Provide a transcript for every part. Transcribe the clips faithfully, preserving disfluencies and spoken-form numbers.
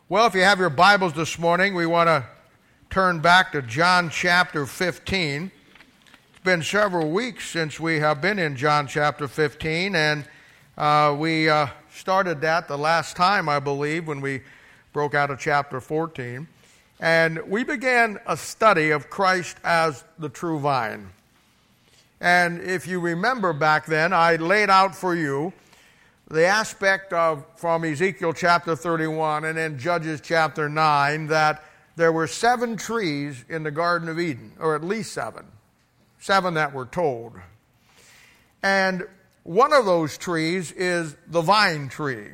Well, if you have your Bibles this morning, we want to turn back to John chapter fifteen. It's been several weeks since we have been in John chapter fifteen, and uh, we uh, started that the last time, I believe, when we broke out of chapter fourteen. And we began a study of Christ as the true vine. And if you remember back then, I laid out for you the aspect of, from Ezekiel chapter thirty-one and then Judges chapter nine, that there were seven trees in the Garden of Eden, or at least seven. Seven that were told. And one of those trees is the vine tree.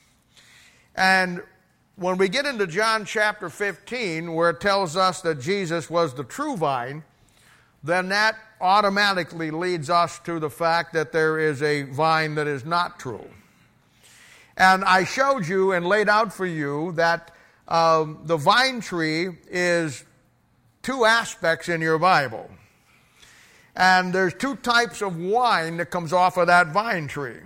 And when we get into John chapter fifteen, where it tells us that Jesus was the true vine, then that automatically leads us to the fact that there is a vine that is not true. And I showed you and laid out for you that um, the vine tree is two aspects in your Bible. And there's two types of wine that comes off of that vine tree.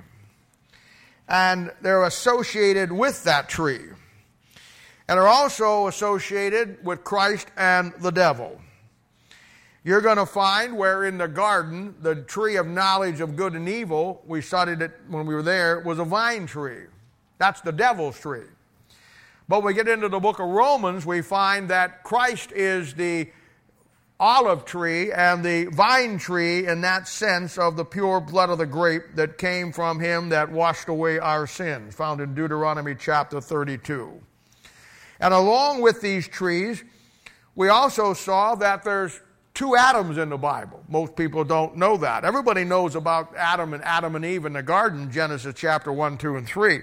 And they're associated with that tree. And are also associated with Christ and the devil. You're going to find where in the garden, the tree of knowledge of good and evil, we studied it when we were there, was a vine tree. That's the devil's tree. But when we get into the book of Romans, we find that Christ is the olive tree and the vine tree in that sense of the pure blood of the grape that came from him that washed away our sins, found in Deuteronomy chapter thirty-two. And along with these trees, we also saw that there's two Adams in the Bible. Most people don't know that. Everybody knows about Adam and Adam and Eve in the garden, Genesis chapter one, two, and three.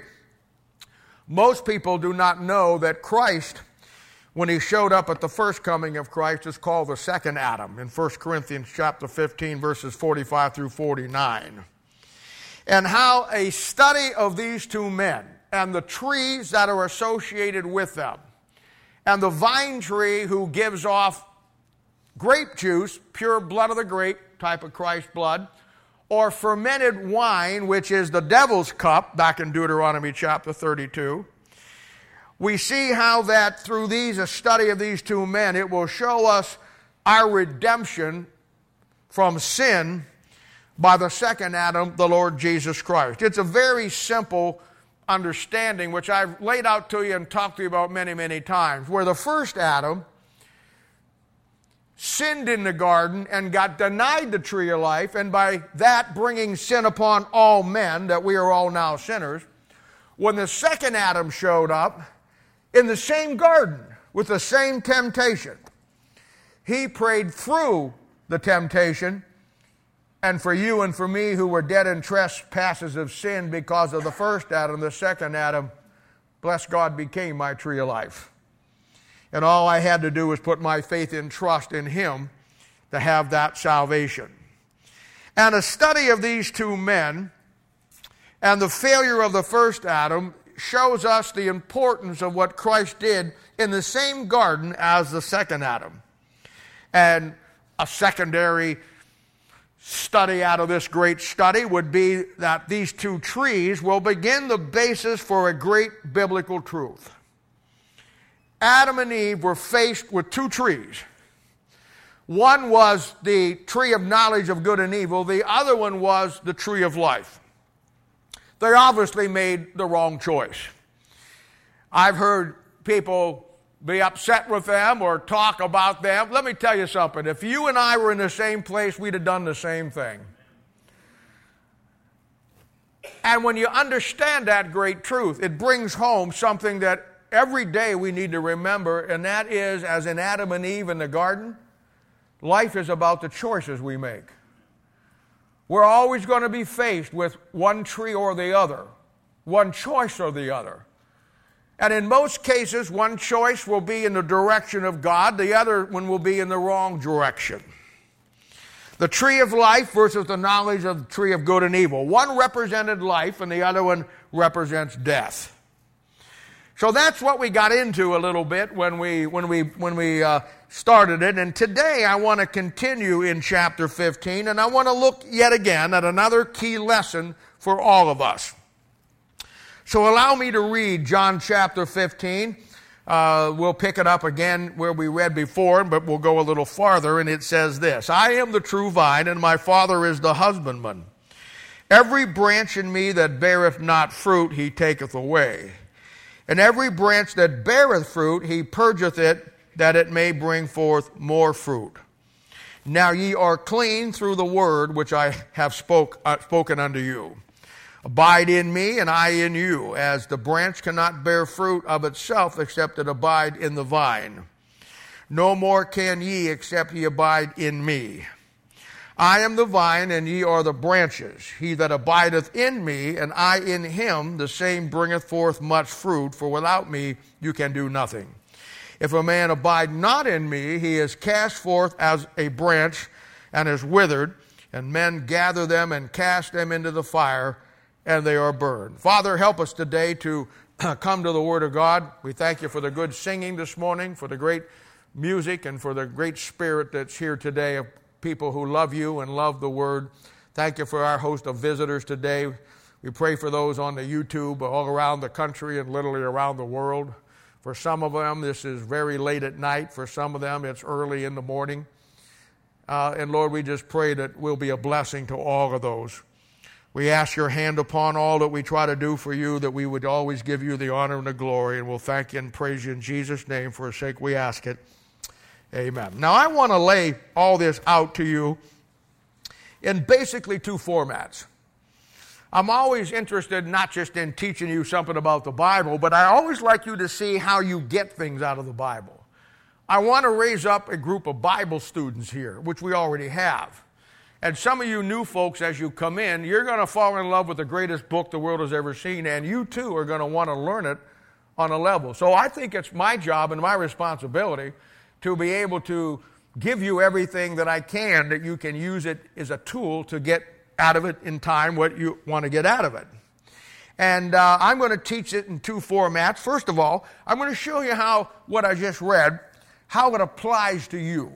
Most people do not know that Christ, when he showed up at the first coming of Christ, is called the second Adam in First Corinthians chapter fifteen, verses forty-five through forty-nine. And how a study of these two men and the trees that are associated with them, and the vine tree who gives off grape juice, pure blood of the grape, type of Christ's blood, or fermented wine, which is the devil's cup, back in Deuteronomy chapter thirty-two. We see how that through these, a study of these two men, it will show us our redemption from sin by the second Adam, the Lord Jesus Christ. It's a very simple understanding, which I've laid out to you and talked to you about many, many times, where the first Adam sinned in the garden and got denied the tree of life, and by that bringing sin upon all men, that we are all now sinners. When the second Adam showed up in the same garden with the same temptation, he prayed through the temptation, and for you and for me who were dead in trespasses of sin because of the first Adam, the second Adam, bless God, became my tree of life. And all I had to do was put my faith and trust in him to have that salvation. And a study of these two men and the failure of the first Adam shows us the importance of what Christ did in the same garden as the second Adam. And a secondary study out of this great study would be that these two trees will begin the basis for a great biblical truth. Adam and Eve were faced with two trees. One was the tree of knowledge of good and evil. The other one was the tree of life. They obviously made the wrong choice. I've heard people be upset with them or talk about them. Let me tell you something. If you and I were in the same place, we'd have done the same thing. And when you understand that great truth, it brings home something that every day we need to remember, and that is, as in Adam and Eve in the garden, life is about the choices we make. We're always going to be faced with one tree or the other, one choice or the other. And in most cases, one choice will be in the direction of God, the other one will be in the wrong direction. The tree of life versus the knowledge of the tree of good and evil. One represented life and the other one represents death. So that's what we got into a little bit when we when we when we uh, started it. And today I want to continue in chapter fifteen, and I want to look yet again at another key lesson for all of us. So allow me to read John chapter fifteen, uh, we'll pick it up again where we read before, but we'll go a little farther, and it says this: I am the true vine, and my Father is the husbandman. Every branch in me that beareth not fruit, he taketh away. And every branch that beareth fruit, he purgeth it, that it may bring forth more fruit. Now ye are clean through the word which I have spoke, uh, spoken unto you. Abide in me, and I in you, as the branch cannot bear fruit of itself except it abide in the vine. No more can ye except ye abide in me. I am the vine, and ye are the branches. He that abideth in me, and I in him, the same bringeth forth much fruit, for without me you can do nothing. If a man abide not in me, he is cast forth as a branch, and is withered, and men gather them and cast them into the fire, and they are burned. Father, help us today to come to the Word of God. We thank you for the good singing this morning, for the great music, and for the great spirit that's here today of people who love you and love the Word. Thank you for our host of visitors today. We pray for those on the YouTube all around the country and literally around the world. For some of them, this is very late at night. For some of them, it's early in the morning. Uh, and Lord, we just pray that we'll be a blessing to all of those. We ask your hand upon all that we try to do for you, that we would always give you the honor and the glory. And we'll thank you and praise you in Jesus' name. For his sake we ask it. Amen. Now, I want to lay all this out to you in basically two formats. I'm always interested not just in teaching you something about the Bible, but I always like you to see how you get things out of the Bible. I want to raise up a group of Bible students here, which we already have. And some of you new folks, as you come in, you're going to fall in love with the greatest book the world has ever seen, and you too are going to want to learn it on a level. So I think it's my job and my responsibility to be able to give you everything that I can, that you can use it as a tool to get out of it in time what you want to get out of it. And uh, I'm going to teach it in two formats. First of all, I'm going to show you how what I just read, how it applies to you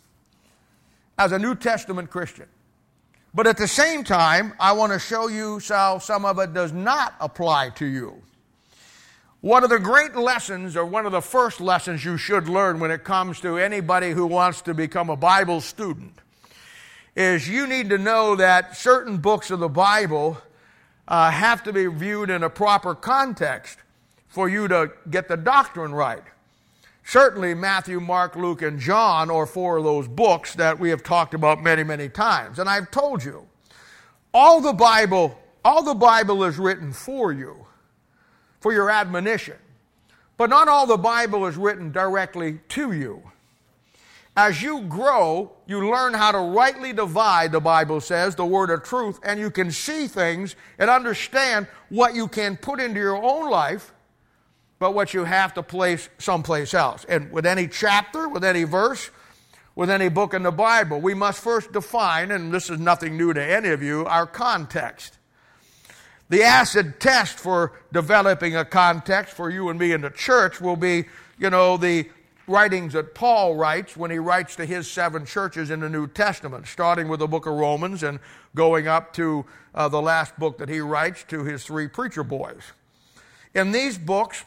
as a New Testament Christian. But at the same time, I want to show you how some of it does not apply to you. One of the great lessons, or one of the first lessons you should learn when it comes to anybody who wants to become a Bible student, is you need to know that certain books of the Bible uh, have to be viewed in a proper context for you to get the doctrine right. Certainly Matthew, Mark, Luke, and John are four of those books that we have talked about many, many times. And I've told you, all the Bible, all the Bible is written for you, for your admonition. But not all the Bible is written directly to you. As you grow, you learn how to rightly divide, the Bible says, the word of truth, and you can see things and understand what you can put into your own life, but what you have to place someplace else. And with any chapter, with any verse, with any book in the Bible, we must first define, and this is nothing new to any of you, our context. The acid test for developing a context for you and me in the church will be, you know, the writings that Paul writes when he writes to his seven churches in the New Testament, starting with the book of Romans and going up to uh, the last book that he writes to his three preacher boys. In these books,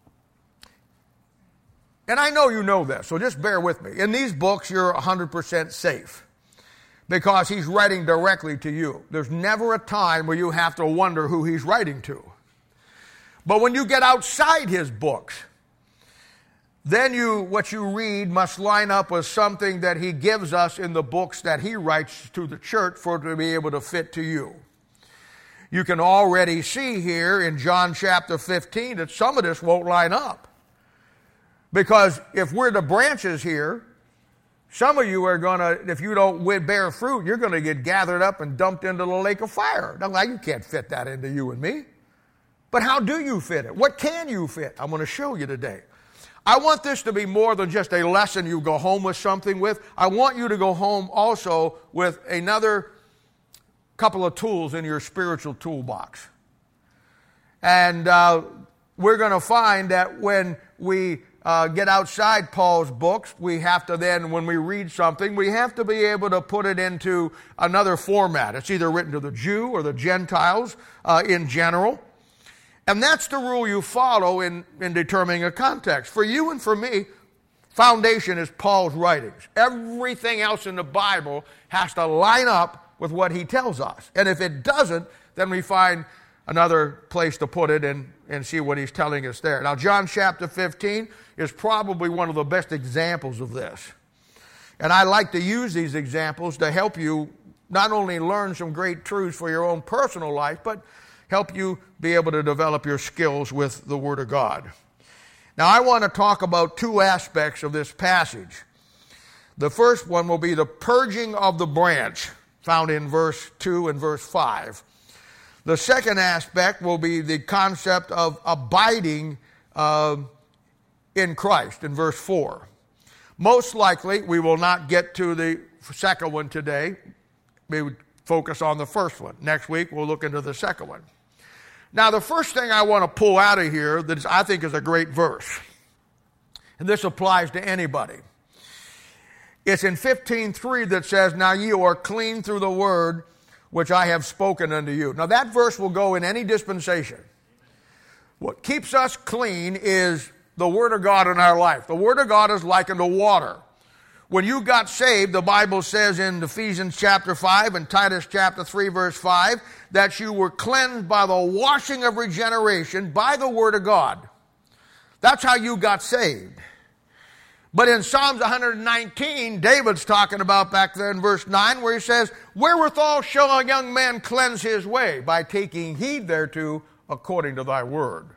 and I know you know this, so just bear with me. In these books, you're one hundred percent safe because he's writing directly to you. There's never a time where you have to wonder who he's writing to. But when you get outside his books, then you, what you read must line up with something that he gives us in the books that he writes to the church for it to be able to fit to you. You can already see here in John chapter fifteen that some of this won't line up. Because if we're the branches here, some of you are going to, if you don't bear fruit, you're going to get gathered up and dumped into the lake of fire. Now, you can't fit that into you and me. But how do you fit it? What can you fit? I'm going to show you today. I want this to be more than just a lesson you go home with something with. I want you to go home also with another couple of tools in your spiritual toolbox. And uh, we're going to find that when we uh, get outside Paul's books, we have to then, when we read something, we have to be able to put it into another format. It's either written to the Jew or the Gentiles uh, in general. And that's the rule you follow in, in determining a context. For you and for me, foundation is Paul's writings. Everything else in the Bible has to line up with what he tells us. And if it doesn't, then we find another place to put it and, and see what he's telling us there. Now, John chapter fifteen is probably one of the best examples of this. And I like to use these examples to help you not only learn some great truths for your own personal life, but help you be able to develop your skills with the Word of God. Now, I want to talk about two aspects of this passage. The first one will be the purging of the branch, found in verse two and verse five. The second aspect will be the concept of abiding uh, in Christ, in verse four. Most likely, we will not get to the second one today. We would focus on the first one. Next week, we'll look into the second one. Now, the first thing I want to pull out of here that is, I think is a great verse, and this applies to anybody. It's in fifteen three that says, "Now ye are clean through the word which I have spoken unto you." Now, that verse will go in any dispensation. What keeps us clean is the Word of God in our life. The Word of God is likened to water. When you got saved, the Bible says in Ephesians chapter five and Titus chapter three verse five that you were cleansed by the washing of regeneration by the Word of God. That's how you got saved. But in Psalms one nineteen, David's talking about back there in verse nine where he says, "Wherewithal shall a young man cleanse his way? By taking heed thereto according to thy word."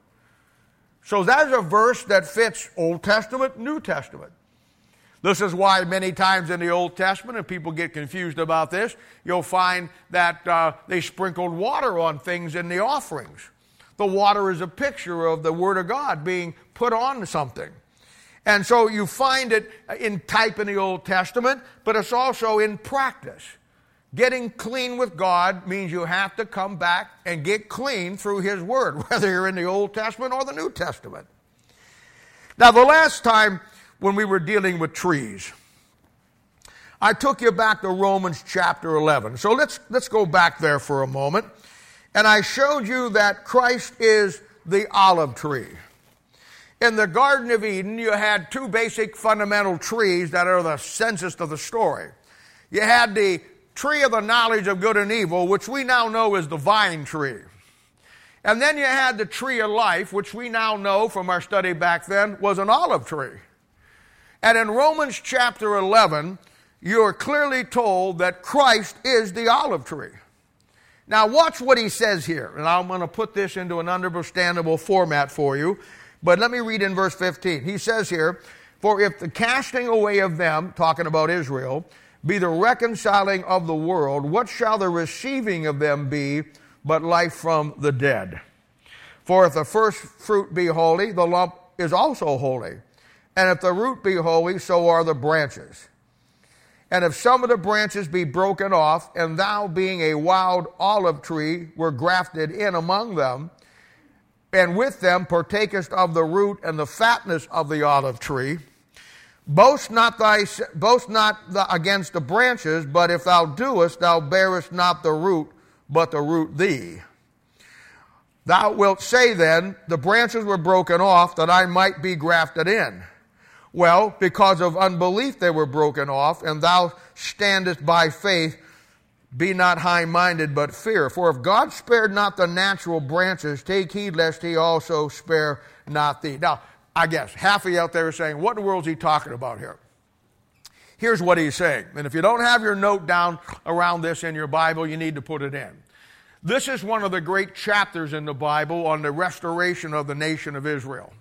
So that's a verse that fits Old Testament, New Testament. This is why many times in the Old Testament, and people get confused about this, you'll find that uh, they sprinkled water on things in the offerings. The water is a picture of the Word of God being put on something. And so you find it in type in the Old Testament, but it's also in practice. Getting clean with God means you have to come back and get clean through His Word, whether you're in the Old Testament or the New Testament. Now, the last time when we were dealing with trees, I took you back to Romans chapter eleven. So let's, let's go back there for a moment. And I showed you that Christ is the olive tree. In the Garden of Eden, you had two basic fundamental trees that are the centers of the story. You had the tree of the knowledge of good and evil, which we now know is the vine tree. And then you had the tree of life, which we now know from our study back then was an olive tree. And in Romans chapter eleven, you are clearly told that Christ is the olive tree. Now watch what he says here, and I'm going to put this into an understandable format for you. But let me read in verse fifteen. He says here, "For if the casting away of them," talking about Israel, "be the reconciling of the world, what shall the receiving of them be but life from the dead? For if the first fruit be holy, the lump is also holy. And if the root be holy, so are the branches. And if some of the branches be broken off, and thou being a wild olive tree were grafted in among them, and with them partakest of the root and the fatness of the olive tree, boast not thy boast not the, against the branches, but if thou doest, thou bearest not the root, but the root thee. Thou wilt say then, the branches were broken off, that I might be grafted in. Well, because of unbelief they were broken off, and thou standest by faith. Be not high-minded, but fear. For if God spared not the natural branches, take heed lest he also spare not thee." Now, I guess half of you out there are saying, what in the world is he talking about here? Here's what he's saying. And if you don't have your note down around this in your Bible, you need to put it in. This is one of the great chapters in the Bible on the restoration of the nation of Israel.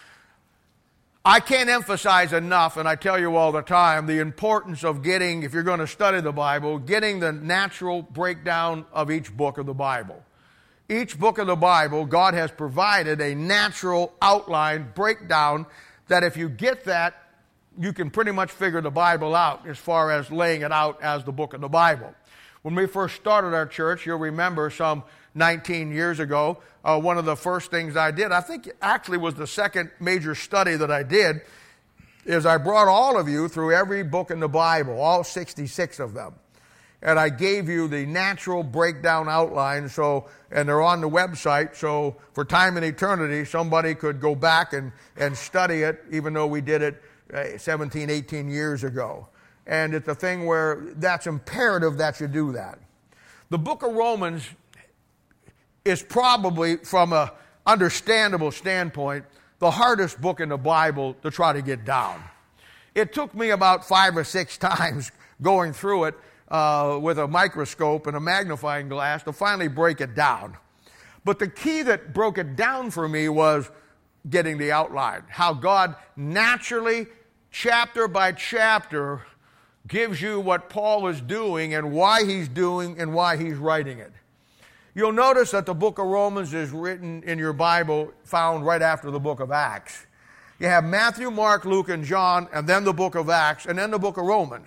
I can't emphasize enough, and I tell you all the time, the importance of getting, if you're going to study the Bible, getting the natural breakdown of each book of the Bible. Each book of the Bible, God has provided a natural outline breakdown that if you get that, you can pretty much figure the Bible out as far as laying it out as the book of the Bible. When we first started our church, you'll remember some nineteen years ago, uh, one of the first things I did, I think actually was the second major study that I did, is I brought all of you through every book in the Bible, all sixty-six of them. and I gave you the natural breakdown outline, so, and they're on the website, so for time and eternity, somebody could go back and, and study it, even though we did it uh, seventeen, eighteen years ago. And it's a thing where that's imperative that you do that. The book of Romans is probably, from an understandable standpoint, the hardest book in the Bible to try to get down. It took me about five or six times going through it uh, with a microscope and a magnifying glass to finally break it down. But the key that broke it down for me was getting the outline. How God naturally, chapter by chapter, gives you what Paul is doing and why he's doing and why he's writing it. You'll notice that the book of Romans is written in your Bible, found right after the book of Acts. You have Matthew, Mark, Luke, and John, and then the book of Acts, and then the book of Romans.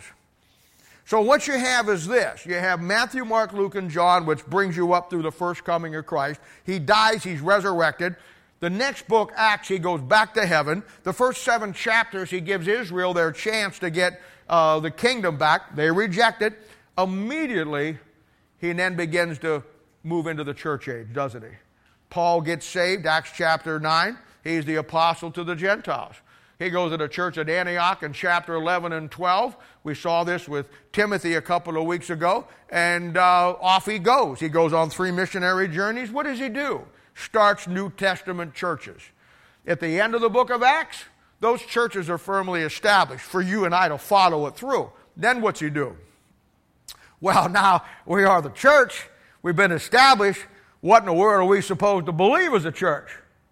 So what you have is this. You have Matthew, Mark, Luke, and John, which brings you up through the first coming of Christ. He dies, he's resurrected. The next book, Acts, he goes back to heaven. The first seven chapters, he gives Israel their chance to get uh, the kingdom back. They reject it. Immediately, he then begins to move into the church age, doesn't he? Paul gets saved, Acts chapter nine. He's the apostle to the Gentiles. He goes to the church at Antioch in chapter eleven and twelve. We saw this with Timothy a couple of weeks ago. And uh, off he goes. He goes on three missionary journeys. What does he do? Starts New Testament churches. At the end of the book of Acts, those churches are firmly established for you and I to follow it through. Then what's he do? Well, now we are the church. We've been established. What in the world are we supposed to believe as a church?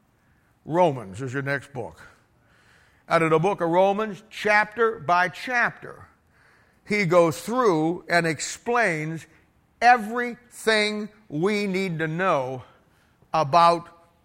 Romans is your next book. Out of the book of Romans, chapter by chapter, he goes through and explains everything we need to know about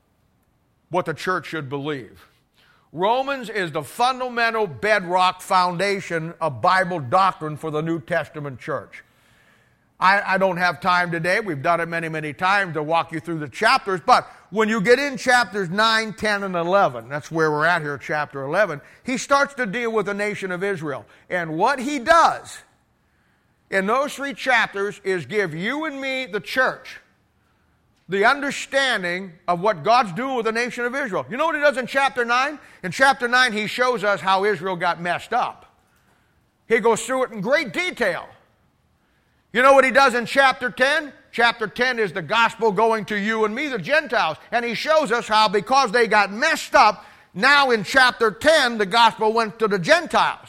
what the church should believe. Romans is the fundamental bedrock foundation of Bible doctrine for the New Testament church. I, I don't have time today. We've done it many, many times to walk you through the chapters. But when you get in chapters nine, ten, and eleven, that's where we're at here, chapter eleven, he starts to deal with the nation of Israel. And what he does in those three chapters is give you and me, the church, the understanding of what God's doing with the nation of Israel. You know what he does in chapter nine? In chapter nine, he shows us how Israel got messed up. He goes through it in great detail. You know what he does in chapter ten? Chapter ten is the gospel going to you and me, the Gentiles. And he shows us how because they got messed up, now in chapter ten, the gospel went to the Gentiles.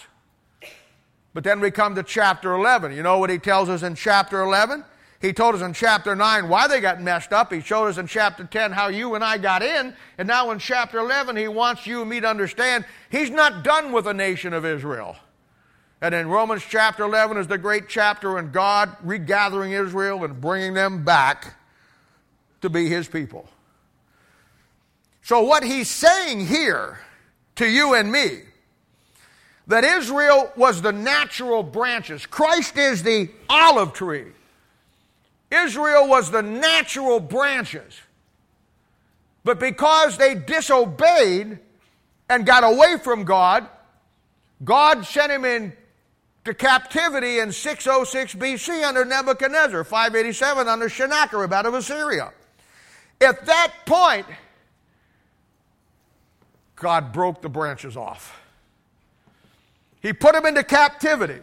But then we come to chapter eleven. You know what he tells us in chapter eleven? He told us in chapter nine why they got messed up. He showed us in chapter ten how you and I got in. And now in chapter eleven, he wants you and me to understand he's not done with the nation of Israel. And in Romans chapter eleven is the great chapter in God regathering Israel and bringing them back to be his people. So what he's saying here to you and me, that Israel was the natural branches. Christ is the olive tree. Israel was the natural branches. But because they disobeyed and got away from God, God sent him in to captivity in six oh six B C under Nebuchadnezzar, five eighty-seven under Sennacherib out of Assyria. At that point, God broke the branches off. He put them into captivity.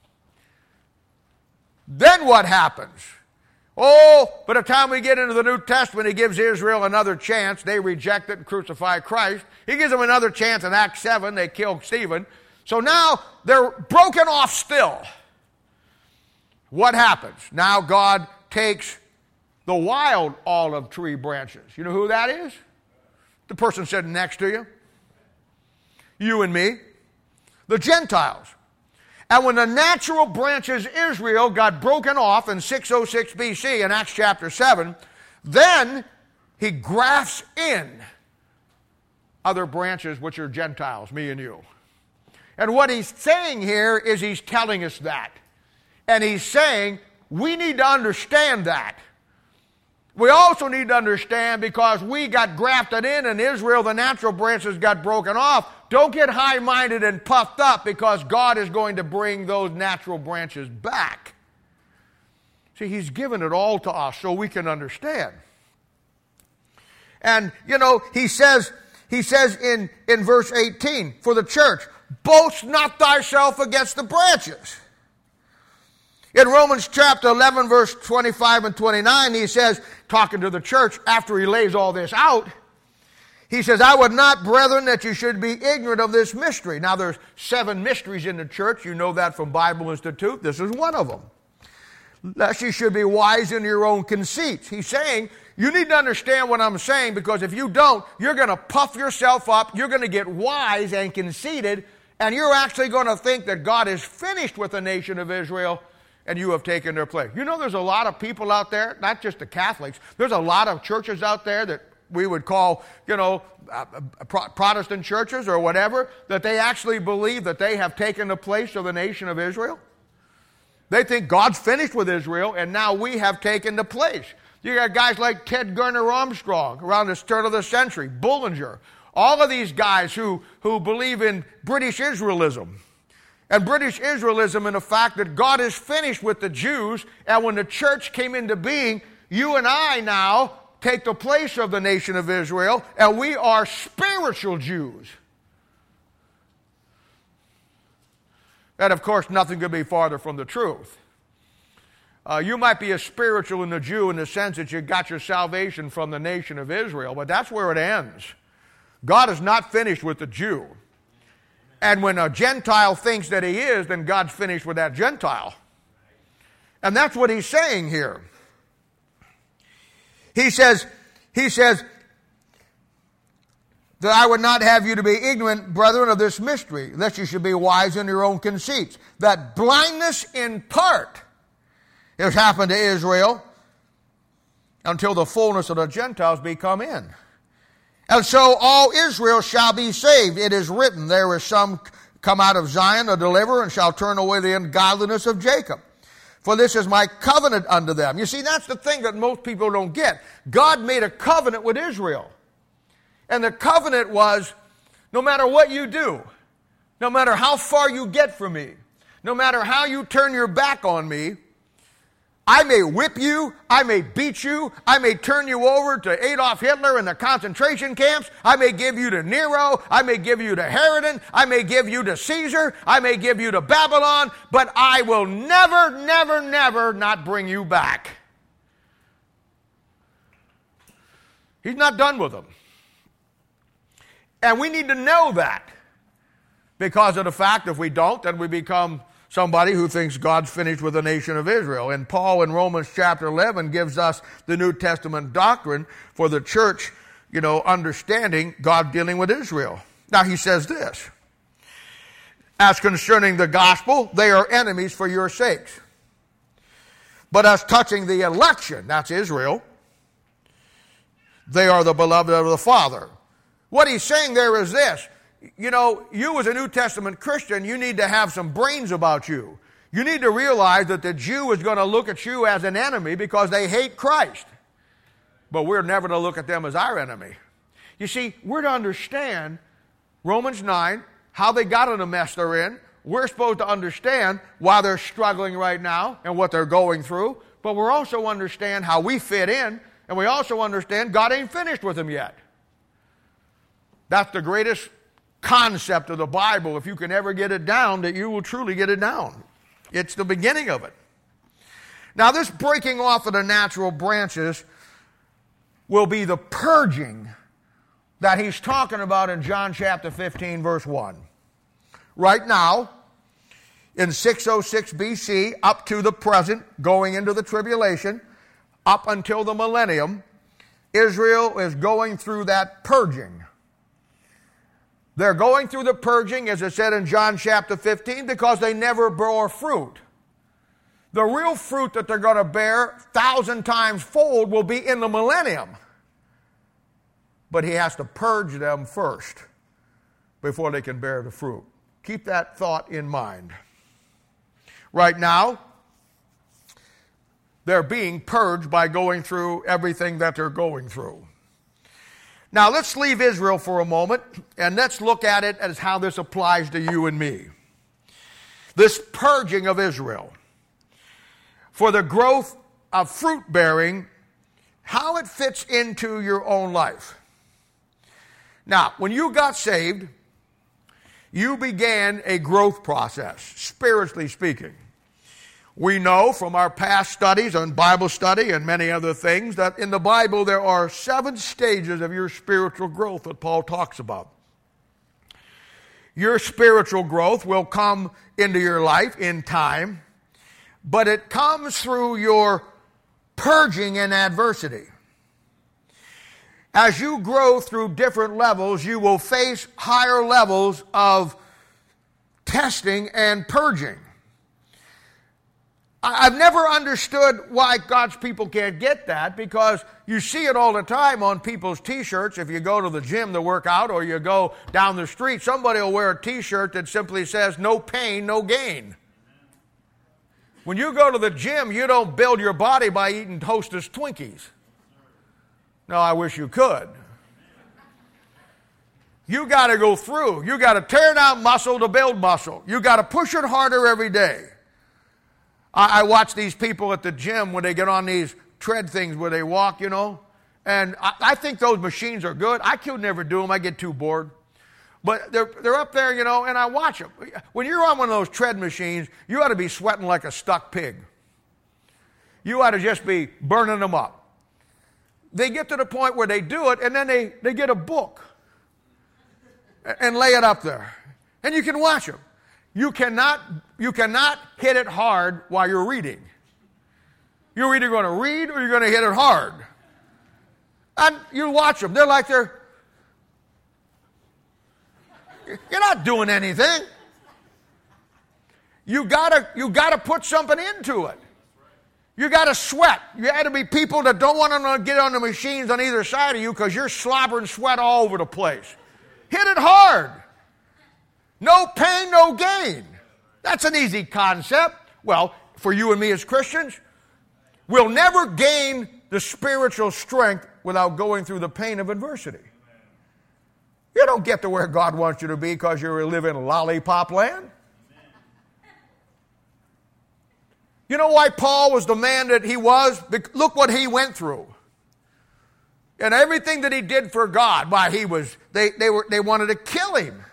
Then what happens? Oh, by the time we get into the New Testament, he gives Israel another chance. They reject it and crucify Christ. He gives them another chance in Acts seven. They kill Stephen. So now they're broken off still. What happens? Now God takes the wild olive tree branches. You know who that is? The person sitting next to you. You and me. The Gentiles. And when the natural branches Israel got broken off in six oh six B C in Acts chapter seven, then he grafts in other branches which are Gentiles, me and you. And what he's saying here is he's telling us that. And he's saying we need to understand that. We also need to understand because we got grafted in and Israel, the natural branches, got broken off. Don't get high-minded and puffed up because God is going to bring those natural branches back. See, he's given it all to us so we can understand. And, you know, he says, he says in, in verse eighteen, for the church, boast not thyself against the branches. In Romans chapter eleven, verse twenty-five and twenty-nine, he says, talking to the church after he lays all this out, he says, I would not, brethren, that you should be ignorant of this mystery. Now, there's seven mysteries in the church. You know that from Bible Institute. This is one of them. Lest you should be wise in your own conceits. He's saying, you need to understand what I'm saying, because if you don't, you're going to puff yourself up, you're going to get wise and conceited, and you're actually going to think that God is finished with the nation of Israel, and you have taken their place. You know, there's a lot of people out there, not just the Catholics, there's a lot of churches out there that we would call, you know, uh, Protestant churches or whatever, that they actually believe that they have taken the place of the nation of Israel. They think God's finished with Israel, and now we have taken the place. You got guys like Ted Gurner Armstrong around the turn of the century, Bullinger, all of these guys who, who believe in British Israelism. And British Israelism in the fact that God is finished with the Jews, and when the church came into being, you and I now take the place of the nation of Israel, and we are spiritual Jews. And of course, nothing could be farther from the truth. Uh, you might be a spiritual and a Jew in the sense that you got your salvation from the nation of Israel, but that's where it ends. God is not finished with the Jew. And when a Gentile thinks that he is, then God's finished with that Gentile. And that's what he's saying here. He says, he says, that I would not have you to be ignorant, brethren, of this mystery, lest you should be wise in your own conceits. That blindness in part has happened to Israel until the fullness of the Gentiles be come in. And so all Israel shall be saved. It is written, there is some come out of Zion, a deliverer, and shall turn away the ungodliness of Jacob. For this is my covenant unto them. You see, that's the thing that most people don't get. God made a covenant with Israel. And the covenant was, no matter what you do, no matter how far you get from me, no matter how you turn your back on me, I may whip you, I may beat you, I may turn you over to Adolf Hitler in the concentration camps, I may give you to Nero, I may give you to Herod, I may give you to Caesar, I may give you to Babylon, but I will never, never, never not bring you back. He's not done with them. And we need to know that, because of the fact if we don't, then we become somebody who thinks God's finished with the nation of Israel. And Paul in Romans chapter eleven gives us the New Testament doctrine for the church, you know, understanding God dealing with Israel. Now he says this, as concerning the gospel, they are enemies for your sakes. But as touching the election, that's Israel, they are the beloved of the Father. What he's saying there is this. You know, you as a New Testament Christian, you need to have some brains about you. You need to realize that the Jew is going to look at you as an enemy because they hate Christ. But we're never to look at them as our enemy. You see, we're to understand Romans nine, how they got in the mess they're in. We're supposed to understand why they're struggling right now and what they're going through. But we're also understand how we fit in, and we also understand God ain't finished with them yet. That's the greatest concept of the Bible, if you can ever get it down, that you will truly get it down. It's the beginning of it. Now, this breaking off of the natural branches will be the purging that he's talking about in John chapter fifteen, verse one. Right now, in six oh six B C, up to the present, going into the tribulation, up until the millennium, Israel is going through that purging. They're going through the purging, as it said in John chapter fifteen, because they never bore fruit. The real fruit that they're going to bear, thousand times fold, will be in the millennium. But he has to purge them first before they can bear the fruit. Keep that thought in mind. Right now, they're being purged by going through everything that they're going through. Now, let's leave Israel for a moment, and let's look at it as how this applies to you and me. This purging of Israel for the growth of fruit bearing, how it fits into your own life. Now, when you got saved, you began a growth process, spiritually speaking. We know from our past studies on Bible study and many other things that in the Bible there are seven stages of your spiritual growth that Paul talks about. Your spiritual growth will come into your life in time, but it comes through your purging in adversity. As you grow through different levels, you will face higher levels of testing and purging. I've never understood why God's people can't get that, because you see it all the time on people's t-shirts. If you go to the gym to work out or you go down the street, somebody will wear a t-shirt that simply says, no pain, no gain. When you go to the gym, you don't build your body by eating Hostess Twinkies. No, I wish you could. You got to go through. You got to tear down muscle to build muscle. You got to push it harder every day. I, I watch these people at the gym when they get on these tread things where they walk, you know, and I, I think those machines are good. I could never do them. I get too bored. But they're, they're up there, you know, and I watch them. When you're on one of those tread machines, you ought to be sweating like a stuck pig. You ought to just be burning them up. They get to the point where they do it, and then they, they get a book and lay it up there. And you can watch them. You cannot, you cannot hit it hard while you're reading. You're either going to read or you're going to hit it hard. And you watch them. They're like they're... You're not doing anything. You gotta, you gotta put something into it. You gotta sweat. You got to be people that don't want to get on the machines on either side of you because you're slobbering sweat all over the place. Hit it hard. No pain, no gain. That's an easy concept. Well, for you and me as Christians, we'll never gain the spiritual strength without going through the pain of adversity. You don't get to where God wants you to be because you live in lollipop land. You know why Paul was the man that he was? Look what he went through. And everything that he did for God, why he was, they, they, were, they wanted to kill him.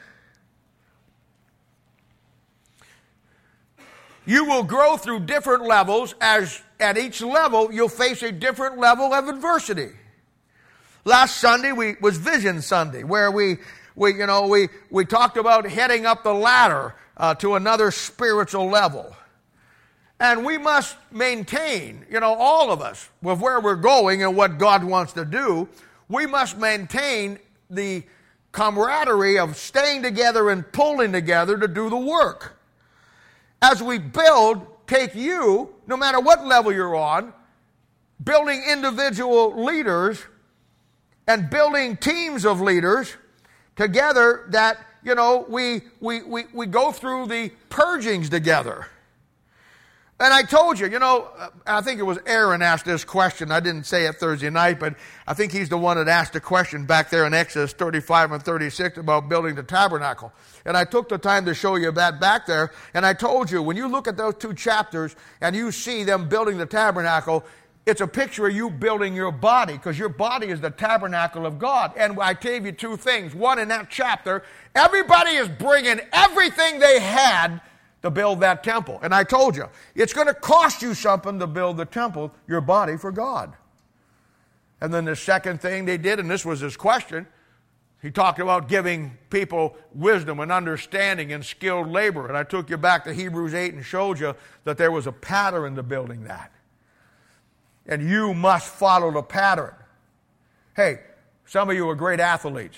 You will grow through different levels. As at each level, you'll face a different level of adversity. Last Sunday we was Vision Sunday, where we, we you know, we, we talked about heading up the ladder uh, to another spiritual level. And we must maintain, you know, all of us, with where we're going and what God wants to do, we must maintain the camaraderie of staying together and pulling together to do the work. As we build, take you, no matter what level you're on, building individual leaders and building teams of leaders together that, you know, we, we, we, we go through the purgings together. And I told you, you know, I think it was Aaron asked this question. I didn't say it Thursday night, but I think he's the one that asked the question back there in Exodus thirty-five and thirty-six about building the tabernacle. And I took the time to show you that back there. And I told you, when you look at those two chapters and you see them building the tabernacle, it's a picture of you building your body, because your body is the tabernacle of God. And I gave you two things. One, in that chapter, everybody is bringing everything they had to build that temple. And I told you, it's going to cost you something to build the temple, your body, for God. And then the second thing they did, and this was his question, he talked about giving people wisdom and understanding and skilled labor. And I took you back to Hebrews eight and showed you that there was a pattern to building that. And you must follow the pattern. Hey, some of you are great athletes.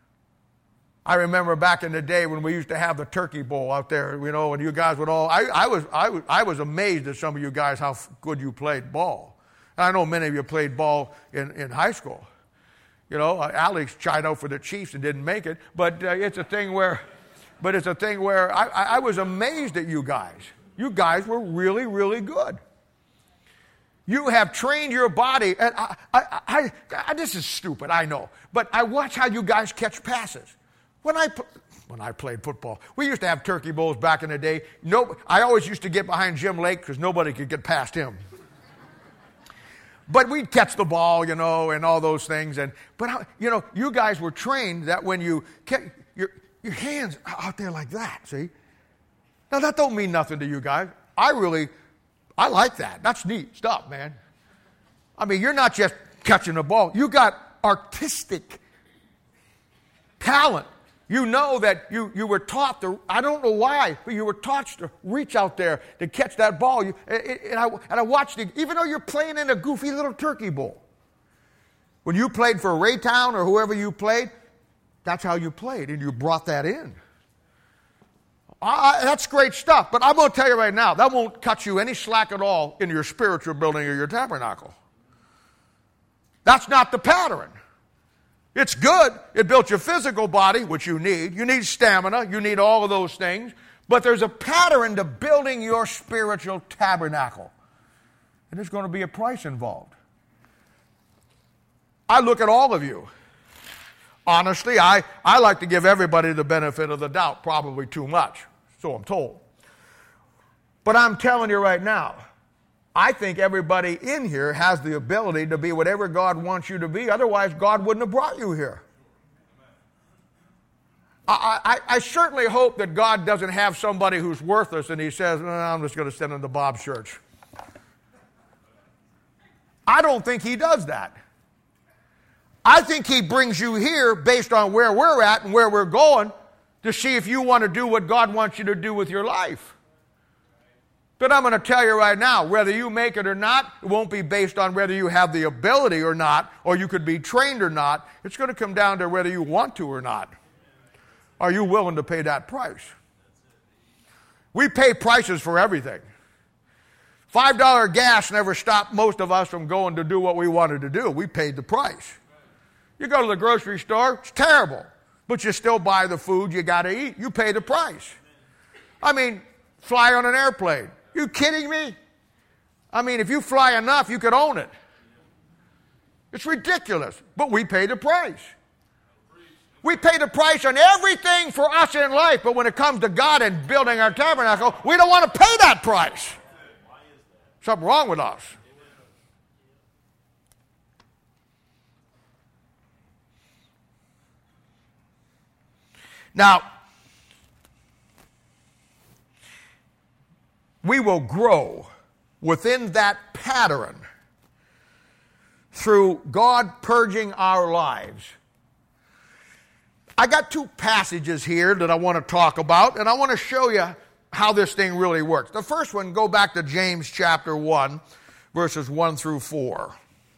I remember back in the day when we used to have the turkey bowl out there, you know, and you guys would all, I, I, was, I, was, I was amazed at some of you guys how good you played ball. And I know many of you played ball in, in high school. You know, Alex tried out for the Chiefs and didn't make it, but uh, it's a thing where, but it's a thing where I, I, I was amazed at you guys. You guys were really, really good. You have trained your body, and I, I, I, I, this is stupid, I know, but I watch how you guys catch passes. When I when I played football, we used to have turkey bowls back in the day. No, I always used to get behind Jim Lake because nobody could get past him. But we'd catch the ball, you know, and all those things. And But, you know, you guys were trained that when you catch, your, your hands out there like that, see? Now, that don't mean nothing to you guys. I really, I like that. That's neat stuff, man. I mean, you're not just catching the ball. You got artistic talent. You know that you, you were taught to, I don't know why, but you were taught to reach out there to catch that ball. You, and, I, and I watched it, even though you're playing in a goofy little turkey bowl. When you played for Raytown or whoever you played, that's how you played, and you brought that in. I, that's great stuff, but I'm going to tell you right now, that won't cut you any slack at all in your spiritual building or your tabernacle. That's not the pattern. It's good. It built your physical body, which you need. You need stamina. You need all of those things. But there's a pattern to building your spiritual tabernacle. And there's going to be a price involved. I look at all of you. Honestly, I, I like to give everybody the benefit of the doubt, probably too much, so I'm told. But I'm telling you right now, I think everybody in here has the ability to be whatever God wants you to be. Otherwise, God wouldn't have brought you here. I, I, I certainly hope that God doesn't have somebody who's worthless and he says, no, I'm just going to send him to Bob's church. I don't think he does that. I think he brings you here based on where we're at and where we're going to see if you want to do what God wants you to do with your life. But I'm going to tell you right now, whether you make it or not, it won't be based on whether you have the ability or not, or you could be trained or not. It's going to come down to whether you want to or not. Are you willing to pay that price? We pay prices for everything. five dollar gas never stopped most of us from going to do what we wanted to do. We paid the price. You go to the grocery store, it's terrible, but you still buy the food you got to eat. You pay the price. I mean, fly on an airplane. You kidding me? I mean, if you fly enough, you could own it. It's ridiculous, but we pay the price. We pay the price on everything for us in life, but when it comes to God and building our tabernacle, we don't want to pay that price. Something wrong with us. Now, we will grow within that pattern through God purging our lives. I got two passages here that I want to talk about, and I want to show you how this thing really works. The first one, go back to James chapter one, verses one through four.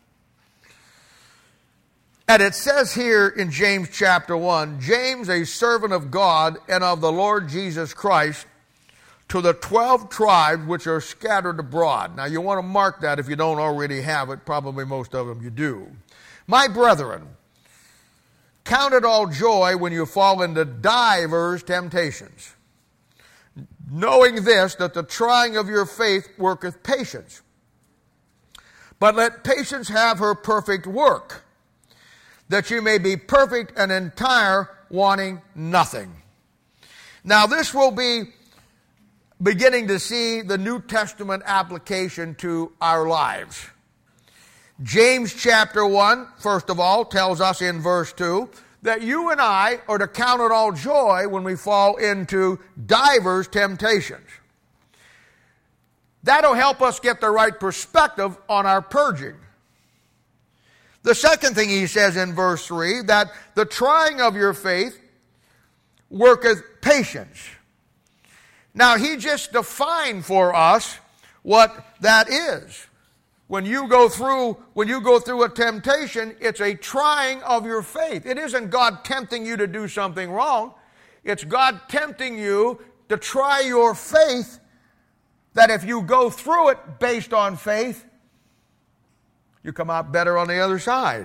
And it says here in James chapter one, James, a servant of God and of the Lord Jesus Christ, to the twelve tribes which are scattered abroad. Now you want to mark that if you don't already have it. Probably most of them you do. My brethren, count it all joy when you fall into divers temptations, knowing this, that the trying of your faith worketh patience. But let patience have her perfect work, that you may be perfect and entire, wanting nothing. Now this will be beginning to see the New Testament application to our lives. James chapter one, first of all, tells us in verse two that you and I are to count it all joy when we fall into divers temptations. That'll help us get the right perspective on our purging. The second thing he says in verse three, that the trying of your faith worketh patience. Now, he just defined for us what that is. When you go through, when you go through a temptation, it's a trying of your faith. It isn't God tempting you to do something wrong. It's God tempting you to try your faith, that if you go through it based on faith, you come out better on the other side.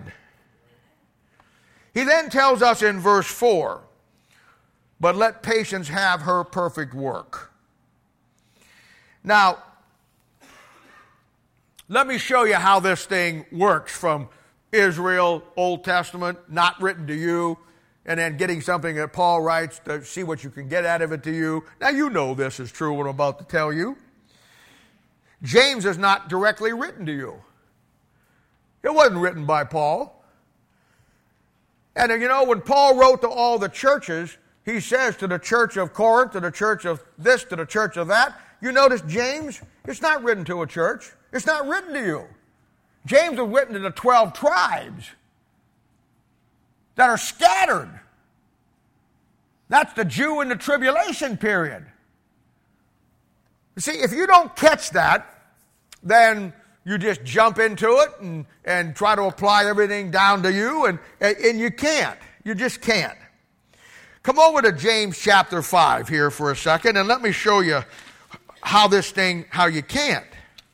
He then tells us in verse four, but let patience have her perfect work. Now, let me show you how this thing works from Israel, Old Testament, not written to you, and then getting something that Paul writes to see what you can get out of it to you. Now, you know this is true, what I'm about to tell you. James is not directly written to you. It wasn't written by Paul. And you know, when Paul wrote to all the churches, he says to the church of Corinth, to the church of this, to the church of that. You notice James, it's not written to a church. It's not written to you. James was written to the twelve tribes that are scattered. That's the Jew in the tribulation period. You see, if you don't catch that, then you just jump into it and, and try to apply everything down to you, and, and you can't. You just can't. Come over to James chapter five here for a second, and let me show you how this thing, how you can't.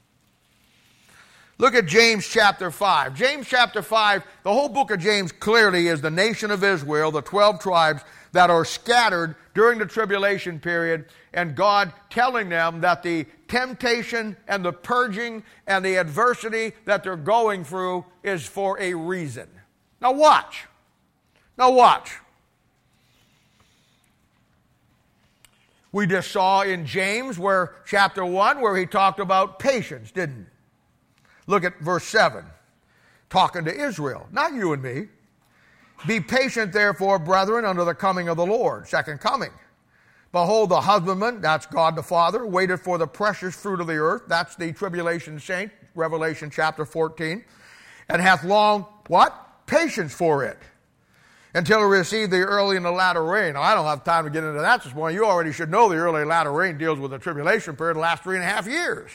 Look at James chapter five. James chapter five, the whole book of James clearly is the nation of Israel, the twelve tribes that are scattered during the tribulation period, and God telling them that the temptation and the purging and the adversity that they're going through is for a reason. Now watch. Now watch. We just saw in James where chapter one where he talked about patience, didn't he? Look at verse seven. Talking to Israel, not you and me. Be patient, therefore, brethren, unto the coming of the Lord, second coming. Behold, the husbandman, that's God the Father, waited for the precious fruit of the earth, that's the tribulation saint, Revelation chapter fourteen, and hath long, what? Patience for it, until it receive the early and the latter rain. Now, I don't have time to get into that this morning. You already should know the early and latter rain deals with the tribulation period, the last three and a half years.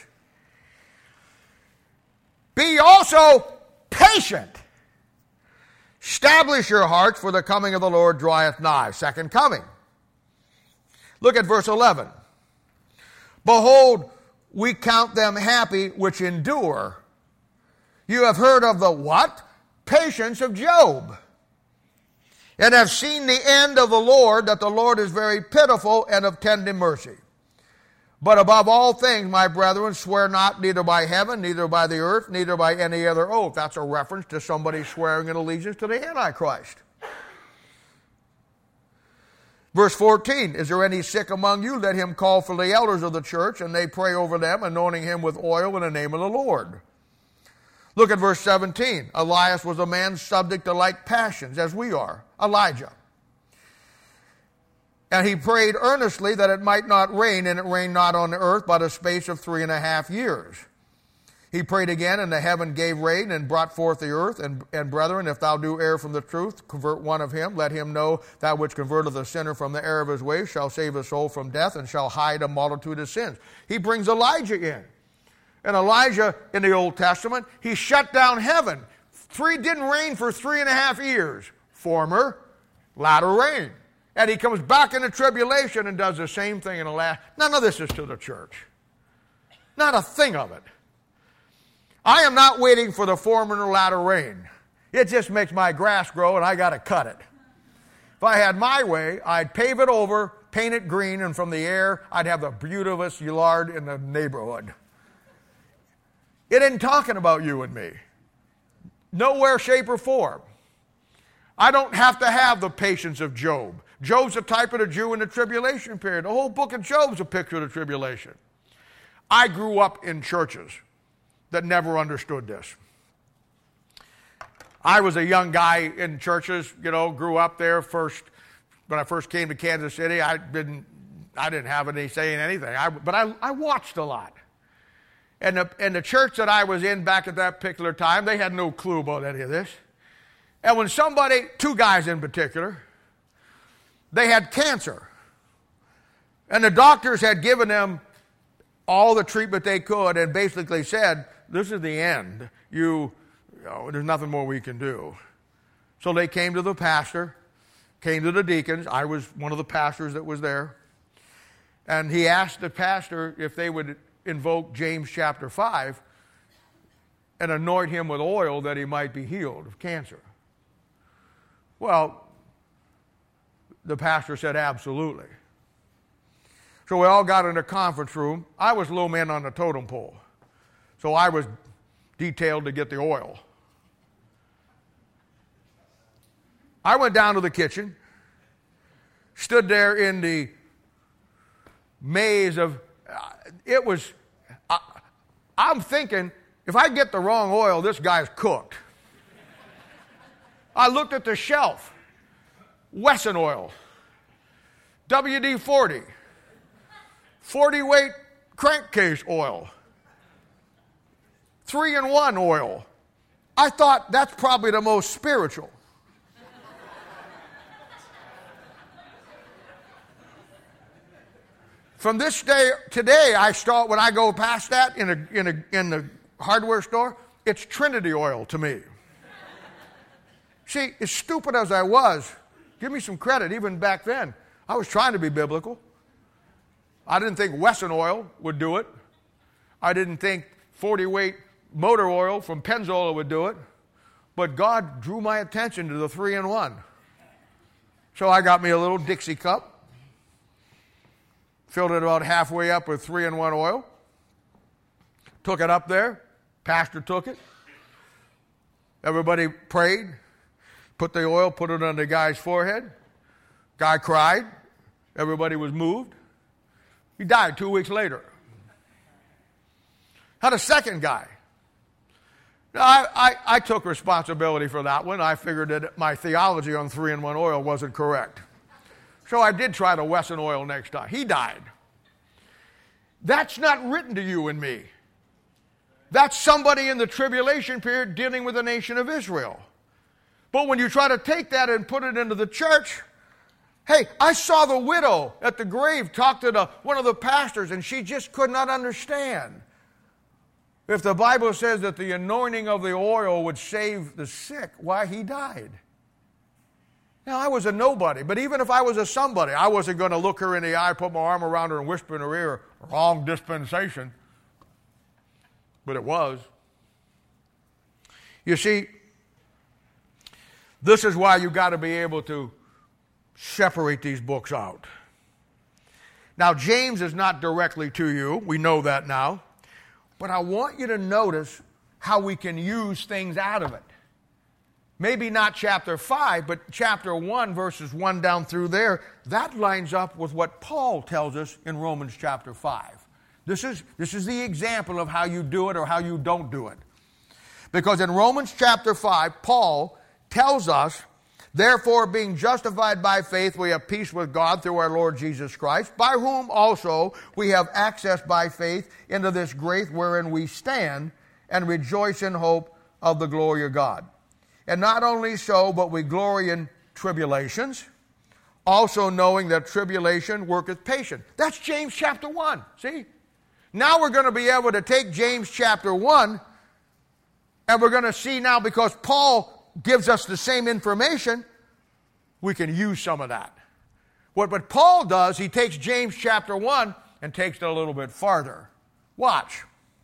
Be also patient. Establish your hearts, for the coming of the Lord draweth nigh. Second coming. Look at verse eleven. Behold, we count them happy which endure. You have heard of the what? Patience of Job. And have seen the end of the Lord, that the Lord is very pitiful and of tender mercy. But above all things, my brethren, swear not neither by heaven, neither by the earth, neither by any other oath. That's a reference to somebody swearing an allegiance to the Antichrist. Verse fourteen, is there any sick among you? Let him call for the elders of the church, and they pray over them, anointing him with oil in the name of the Lord. Look at verse seventeen. Elias was a man subject to like passions, as we are. Elijah. And he prayed earnestly that it might not rain, and it rained not on the earth but a space of three and a half years. He prayed again, and the heaven gave rain, and brought forth the earth. And, and brethren, if thou do err from the truth, convert one of him. Let him know that which converteth a sinner from the error of his ways shall save his soul from death, and shall hide a multitude of sins. He brings Elijah in. And Elijah, in the Old Testament, he shut down heaven. Three didn't rain for three and a half years. Former, latter rain. And he comes back in the tribulation and does the same thing in the last. None of this is to the church. Not a thing of it. I am not waiting for the former and latter rain. It just makes my grass grow and I got to cut it. If I had my way, I'd pave it over, paint it green, and from the air, I'd have the beautifulest yard in the neighborhood. It isn't talking about you and me. Nowhere, shape, or form. I don't have to have the patience of Job. Job's a type of the Jew in the tribulation period. The whole book of Job's a picture of the tribulation. I grew up in churches that never understood this. I was a young guy in churches, you know, grew up there first. When I first came to Kansas City, I didn't, I didn't have any say in anything. I, but I, I watched a lot. And the, and the church that I was in back at that particular time, they had no clue about any of this. And when somebody, two guys in particular, they had cancer. And the doctors had given them all the treatment they could and basically said, this is the end. You, you know, there's nothing more we can do. So they came to the pastor, came to the deacons. I was one of the pastors that was there. And he asked the pastor if they would invoke James chapter five and anoint him with oil that he might be healed of cancer. Well, the pastor said absolutely. So we all got in the conference room. I was low man on the totem pole. So I was detailed to get the oil. I went down to the kitchen, stood there in the maze of, uh, it was, uh, I'm thinking, if I get the wrong oil, this guy's cooked. I looked at the shelf. Wesson oil. W D forty. forty weight crankcase oil. three in one oil. I thought that's probably the most spiritual. From this day, today, I start, when I go past that in a, in a, in the hardware store, it's Trinity oil to me. See, as stupid as I was, give me some credit, even back then, I was trying to be biblical. I didn't think Wesson oil would do it. I didn't think forty weight motor oil from Pennzoil would do it. But God drew my attention to the three in one. So I got me a little Dixie cup. Filled it about halfway up with three in one oil. Took it up there. Pastor took it. Everybody prayed. Put the oil, put it on the guy's forehead. Guy cried. Everybody was moved. He died two weeks later. Had a second guy. Now, I, I, I took responsibility for that one. I figured that my theology on three in one oil wasn't correct. So I did try the Wesson oil next time. He died. That's not written to you and me. That's somebody in the tribulation period dealing with the nation of Israel. But when you try to take that and put it into the church, hey, I saw the widow at the grave talk to the, one of the pastors, and she just could not understand. If the Bible says that the anointing of the oil would save the sick, why he died? Now, I was a nobody, but even if I was a somebody, I wasn't going to look her in the eye, put my arm around her, and whisper in her ear, wrong dispensation. But it was. You see, this is why you've got to be able to separate these books out. Now, James is not directly to you. We know that now. But I want you to notice how we can use things out of it. Maybe not chapter five, but chapter one, verses one down through there, that lines up with what Paul tells us in Romans chapter five. This is, this is the example of how you do it or how you don't do it. Because in Romans chapter five, Paul tells us, therefore, being justified by faith, we have peace with God through our Lord Jesus Christ, by whom also we have access by faith into this grace wherein we stand and rejoice in hope of the glory of God. And not only so, but we glory in tribulations, also knowing that tribulation worketh patience. That's James chapter one, see? Now we're going to be able to take James chapter one, and we're going to see now, because Paul gives us the same information, we can use some of that. What, what Paul does, he takes James chapter one and takes it a little bit farther. Watch.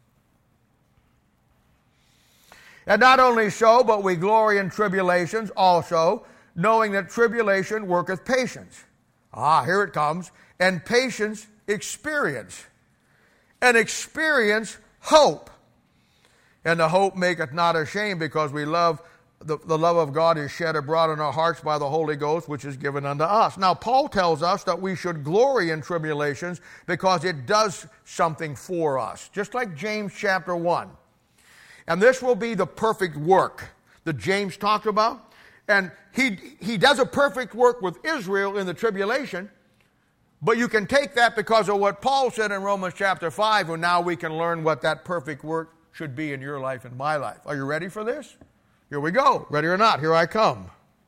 And not only so, but we glory in tribulations also, knowing that tribulation worketh patience. Ah, here it comes. And patience, experience. And experience, hope. And the hope maketh not ashamed, because we love, the, the love of God is shed abroad in our hearts by the Holy Ghost, which is given unto us. Now, Paul tells us that we should glory in tribulations because it does something for us, just like James chapter one. And this will be the perfect work that James talked about. And he, he does a perfect work with Israel in the tribulation. But you can take that because of what Paul said in Romans chapter five, and now we can learn what that perfect work should be in your life and my life. Are you ready for this? Here we go. Ready or not, here I come.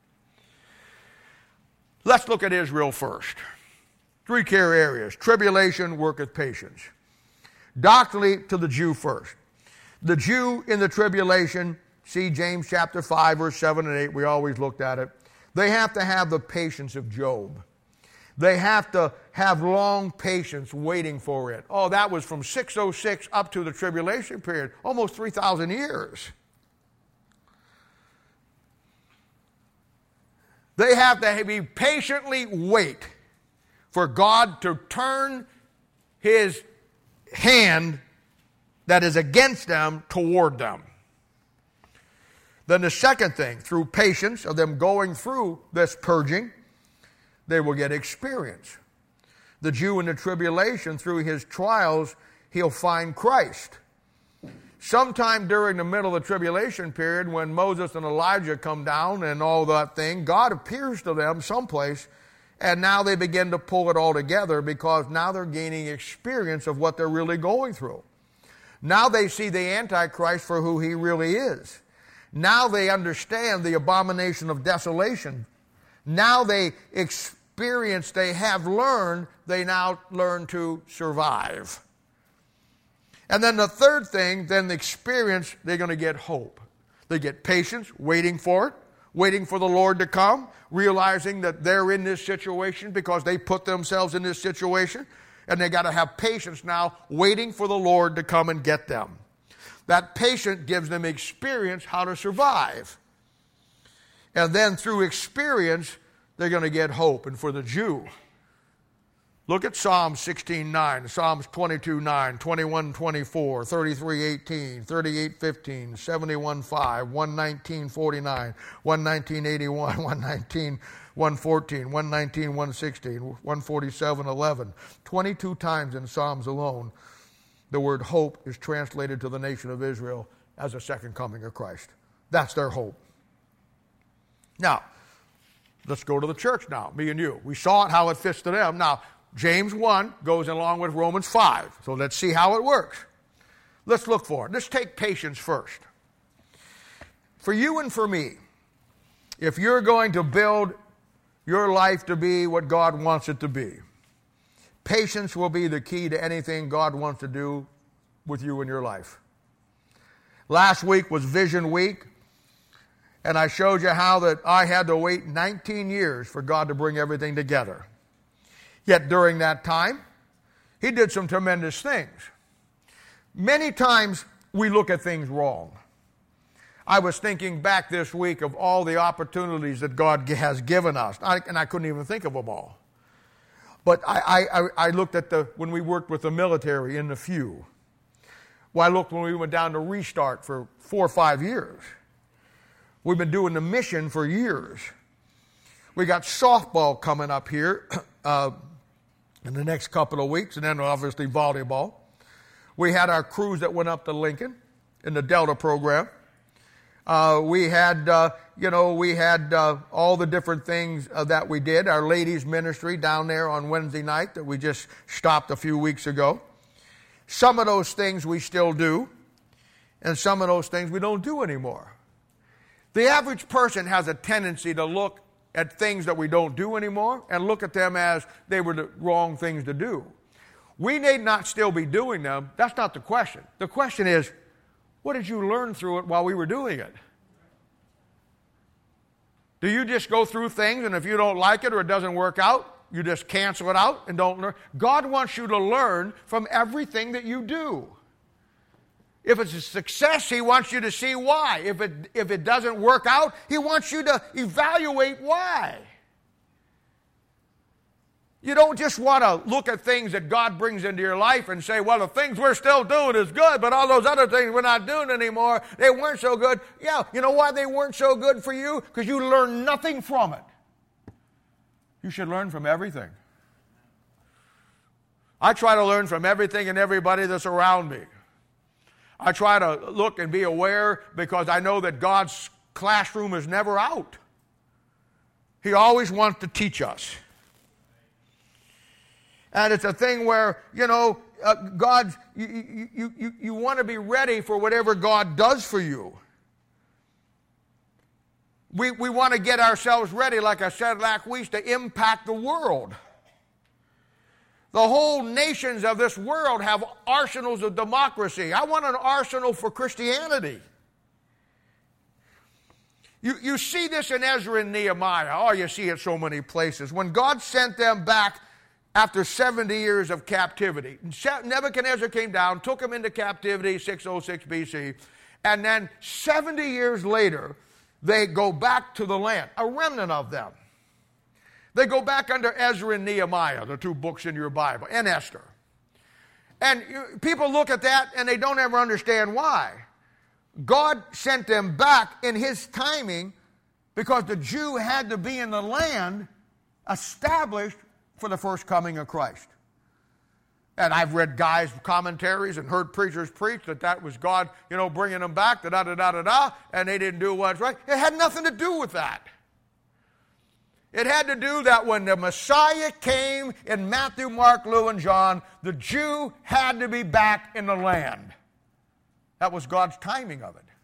Let's look at Israel first. Three key areas. Tribulation worketh patience. Doctrinally to the Jew first. The Jew in the tribulation, see James chapter five, verse seven and eight, we always looked at it. They have to have the patience of Job. They have to have long patience waiting for it. Oh, that was from six oh six up to the tribulation period, almost three thousand years. They have to be patiently wait for God to turn his hand that is against them toward them. Then the second thing, through patience of them going through this purging, they will get experience. The Jew in the tribulation, through his trials, he'll find Christ. sometime during the middle of the tribulation period, when Moses and Elijah come down and all that thing, God appears to them someplace, and now they begin to pull it all together because now they're gaining experience of what they're really going through. Now they see the Antichrist for who he really is. Now they understand the abomination of desolation. Now they experience, they have learned, they now learn to survive. And then the third thing, then the experience, they're going to get hope. They get patience, waiting for it, waiting for the Lord to come, realizing that they're in this situation because they put themselves in this situation, and they got to have patience now, waiting for the Lord to come and get them. That patience gives them experience how to survive. And then through experience, they're going to get hope. And for the Jew, look at Psalm sixteen nine, Psalms twenty-two nine, twenty-one twenty-four, thirty-three eighteen, thirty-eight fifteen, seventy-one five, one nineteen forty-nine, one nineteen eighty-one, one nineteen one fourteen, one nineteen one sixteen, one forty-seven eleven. twenty-two times in Psalms alone, the word hope is translated to the nation of Israel as a second coming of Christ. That's their hope. Now, let's go to the church now, me and you. We saw it, how it fits to them. Now, James one goes along with Romans five. So let's see how it works. Let's look for it. Let's take patience first. For you and for me, if you're going to build your life to be what God wants it to be, patience will be the key to anything God wants to do with you in your life. Last week was Vision Week, and I showed you how that I had to wait nineteen years for God to bring everything together. Yet during that time, He did some tremendous things. Many times we look at things wrong. I was thinking back this week of all the opportunities that God has given us, I, and I couldn't even think of them all. But I, I, I looked at the when we worked with the military in the few. Well, I looked when we went down to Restart for four or five years. We've been doing the mission for years. We got softball coming up here uh, in the next couple of weeks, and then obviously volleyball. We had our crews that went up to Lincoln in the Delta program. Uh, we had, uh, you know, we had uh, all the different things uh, that we did. Our ladies ministry down there on Wednesday night that we just stopped a few weeks ago. Some of those things we still do, and some of those things we don't do anymore. The average person has a tendency to look at things that we don't do anymore and look at them as they were the wrong things to do. We need not still be doing them. That's not the question. The question is, what did you learn through it while we were doing it? Do you just go through things, and if you don't like it or it doesn't work out, you just cancel it out and don't learn? God wants you to learn from everything that you do. If it's a success, He wants you to see why. If it, if it doesn't work out, He wants you to evaluate why. You don't just want to look at things that God brings into your life and say, well, the things we're still doing is good, but all those other things we're not doing anymore, they weren't so good. Yeah, you know why they weren't so good for you? Because you learned nothing from it. You should learn from everything. I try to learn from everything and everybody that's around me. I try to look and be aware because I know that God's classroom is never out. He always wants to teach us. And it's a thing where, you know, uh, God, you, you, you, you want to be ready for whatever God does for you. We, we want to get ourselves ready, like I said last week, to impact the world. The whole nations of this world have arsenals of democracy. I want an arsenal for Christianity. You, you see this in Ezra and Nehemiah. Oh, you see it so many places. When God sent them back after seventy years of captivity, Nebuchadnezzar came down, took them into captivity, six oh six B C, and then seventy years later, they go back to the land, a remnant of them. They go back under Ezra and Nehemiah, the two books in your Bible, and Esther. And people look at that and they don't ever understand why. God sent them back in His timing because the Jew had to be in the land established for the first coming of Christ. And I've read guys' commentaries and heard preachers preach that that was God, you know, bringing them back, da-da-da-da-da-da, and they didn't do what's right. It had nothing to do with that. It had to do that when the Messiah came in Matthew, Mark, Luke, and John, the Jew had to be back in the land. That was God's timing of it.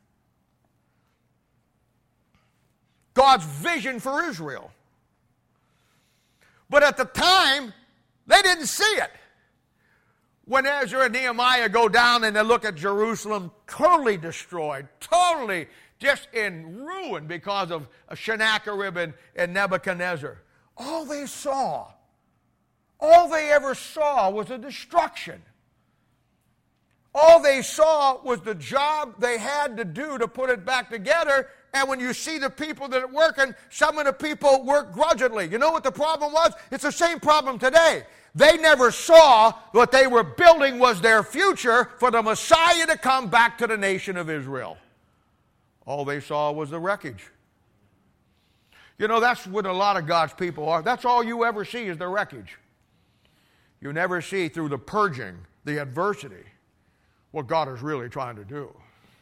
God's vision for Israel. But at the time, they didn't see it. When Ezra and Nehemiah go down and they look at Jerusalem totally destroyed, totally just in ruin because of Sennacherib and, and Nebuchadnezzar, all they saw, all they ever saw was the destruction. All they saw was the job they had to do to put it back together. And when you see the people that are working, some of the people work grudgingly. You know what the problem was? It's the same problem today. They never saw what they were building was their future for the Messiah to come back to the nation of Israel. All they saw was the wreckage. You know, that's what a lot of God's people are. That's all you ever see is the wreckage. You never see through the purging, the adversity, what God is really trying to do.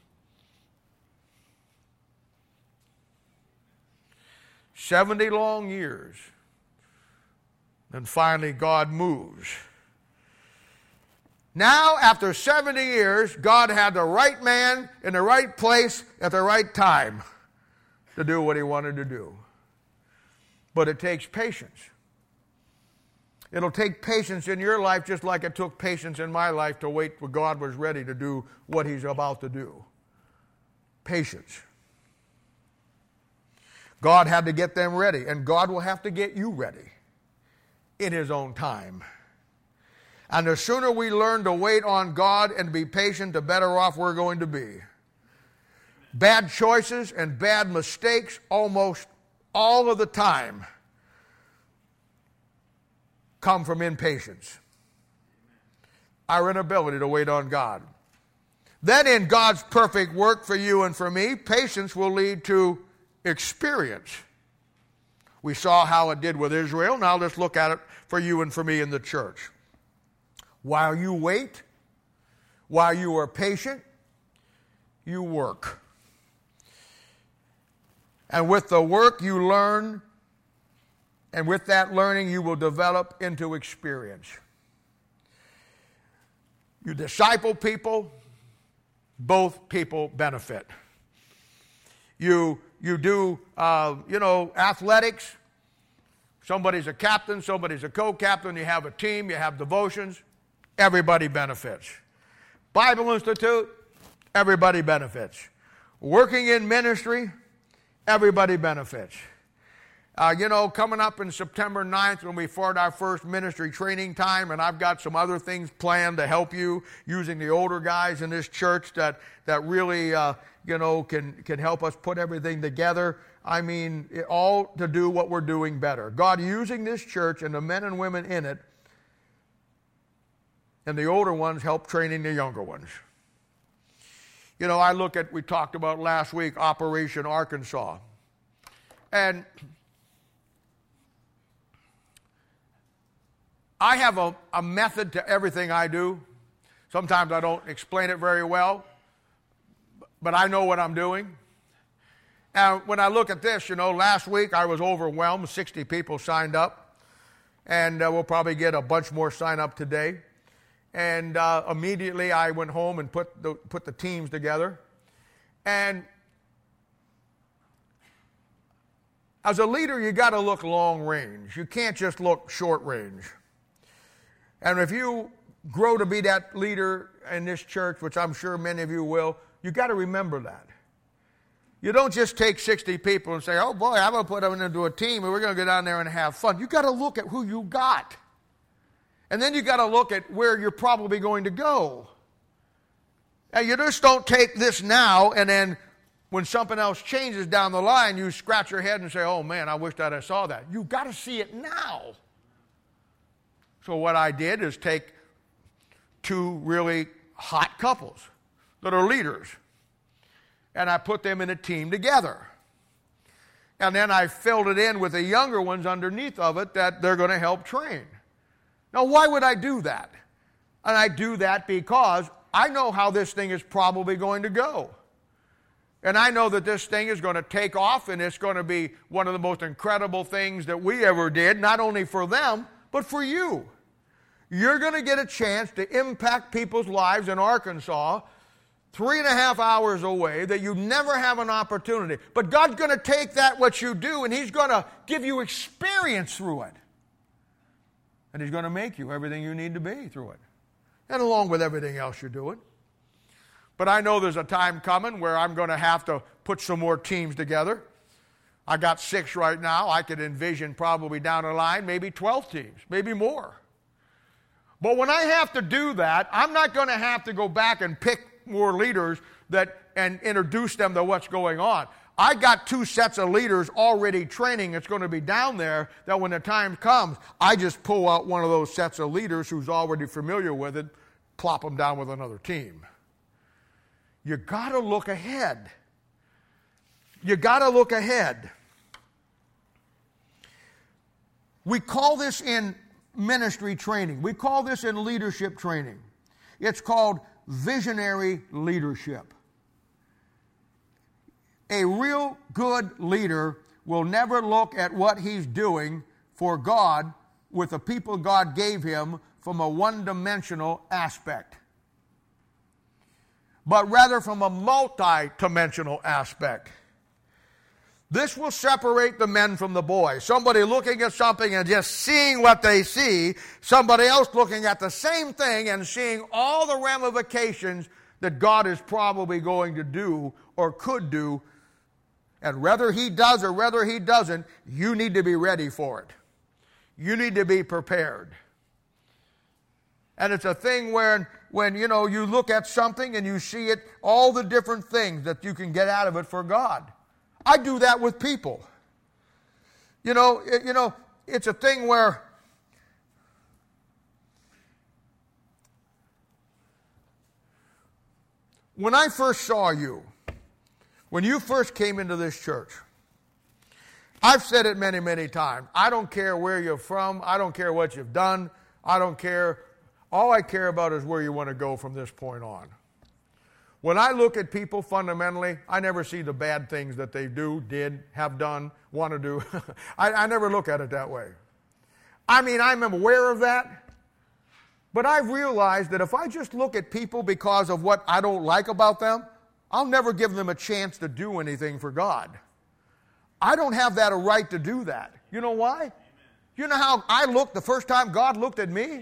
Seventy long years. And finally, God moves. Now, after seventy years, God had the right man in the right place at the right time to do what he wanted to do. But it takes patience. It'll take patience in your life just like it took patience in my life to wait till God was ready to do what he's about to do. Patience. God had to get them ready, and God will have to get you ready in his own time. And the sooner we learn to wait on God and be patient, the better off we're going to be. Bad choices and bad mistakes almost all of the time come from impatience. Our inability to wait on God. Then in God's perfect work for you and for me, patience will lead to experience. We saw how it did with Israel. Now let's look at it for you and for me in the church. While you wait, while you are patient, you work. And with the work you learn, and with that learning you will develop into experience. You disciple people, both people benefit. You You do, uh, you know, athletics. Somebody's a captain, somebody's a co-captain. You have a team, you have devotions. Everybody benefits. Bible Institute, everybody benefits. Working in ministry, everybody benefits. Uh, you know, coming up in September ninth when we start our first ministry training time, and I've got some other things planned to help you using the older guys in this church that, that really, uh, you know, can, can help us put everything together. I mean, it, all to do what we're doing better. God using this church and the men and women in it, and the older ones help training the younger ones. You know, I look at, we talked about last week, Operation Arkansas. And I have a, a method to everything I do. Sometimes I don't explain it very well, but I know what I'm doing. And when I look at this, you know, last week I was overwhelmed. sixty people signed up. And uh, we'll probably get a bunch more sign up today. And uh, immediately I went home and put the, put the teams together. And as a leader, you got to look long range. You can't just look short range. And if you grow to be that leader in this church, which I'm sure many of you will, you got to remember that. You don't just take sixty people and say, oh boy, I'm going to put them into a team and we're going to go down there and have fun. You got to look at who you got. And then you got to look at where you're probably going to go. And you just don't take this now and then when something else changes down the line, you scratch your head and say, oh man, I wish that I saw that. You've got to see it now. So what I did is take two really hot couples that are leaders, and I put them in a team together. And then I filled it in with the younger ones underneath of it that they're going to help train. Now, why would I do that? And I do that because I know how this thing is probably going to go. And I know that this thing is going to take off, and it's going to be one of the most incredible things that we ever did, not only for them, but for you. You're going to get a chance to impact people's lives in Arkansas three and a half hours away that you never have an opportunity. But God's going to take that, what you do, and He's going to give you experience through it. And He's going to make you everything you need to be through it. And along with everything else you're doing. But I know there's a time coming where I'm going to have to put some more teams together. I got six right now. I could envision probably down the line maybe twelve teams, maybe more. But when I have to do that, I'm not going to have to go back and pick more leaders that and introduce them to what's going on. I got two sets of leaders already training that's going to be down there that when the time comes, I just pull out one of those sets of leaders who's already familiar with it, plop them down with another team. You got to look ahead. You got to look ahead. We call this in ministry training. We call this in leadership training. It's called visionary leadership. A real good leader will never look at what he's doing for God with the people God gave him from a one-dimensional aspect, but rather from a multi-dimensional aspect. This will separate the men from the boys. Somebody looking at something and just seeing what they see, somebody else looking at the same thing and seeing all the ramifications that God is probably going to do or could do. And whether He does or whether He doesn't, you need to be ready for it. You need to be prepared. And it's a thing where when, you know, you look at something and you see it, all the different things that you can get out of it for God. I do that with people. You know, it, you know, it's a thing where when I first saw you, when you first came into this church, I've said it many, many times. I don't care where you're from. I don't care what you've done. I don't care. All I care about is where you want to go from this point on. When I look at people fundamentally, I never see the bad things that they do, did, have done, want to do. I, I never look at it that way. I mean, I'm aware of that. But I've realized that if I just look at people because of what I don't like about them, I'll never give them a chance to do anything for God. I don't have that a right to do that. You know why? Amen. You know how I looked the first time God looked at me? Amen.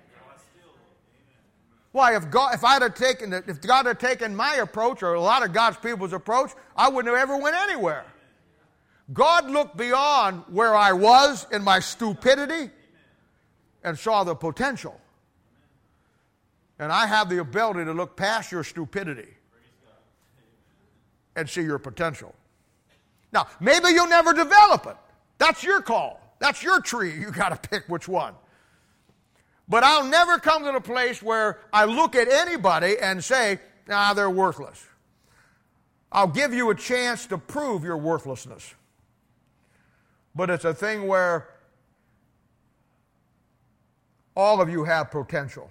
Why, if God, if I'd have taken, if God had taken my approach or a lot of God's people's approach, I wouldn't have ever went anywhere. God looked beyond where I was in my stupidity and saw the potential. And I have the ability to look past your stupidity and see your potential. Now, maybe you'll never develop it. That's your call. That's your tree. You got to pick which one. But I'll never come to the place where I look at anybody and say, nah, they're worthless. I'll give you a chance to prove your worthlessness. But it's a thing where all of you have potential.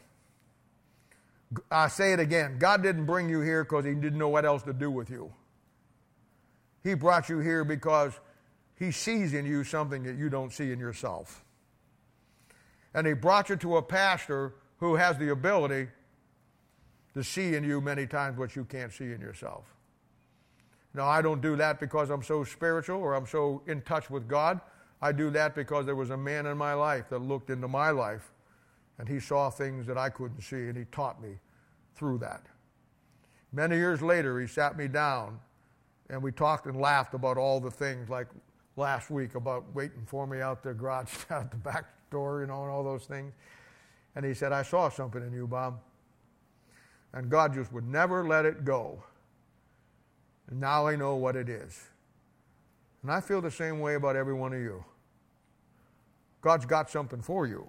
I say it again. God didn't bring you here because He didn't know what else to do with you. He brought you here because He sees in you something that you don't see in yourself. And He brought you to a pastor who has the ability to see in you many times what you can't see in yourself. Now, I don't do that because I'm so spiritual or I'm so in touch with God. I do that because there was a man in my life that looked into my life and he saw things that I couldn't see, and he taught me through that. Many years later, he sat me down and we talked and laughed about all the things, like last week about waiting for me out the garage, out the back door, you know, and all those things. And he said, I saw something in you, Bob. And God just would never let it go. And now I know what it is. And I feel the same way about every one of you. God's got something for you.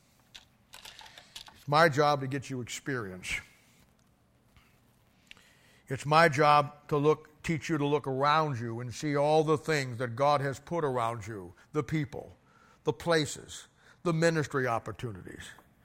It's my job to get you experience. It's my job to look, teach you to look around you and see all the things that God has put around you, the people, the places, the ministry opportunities.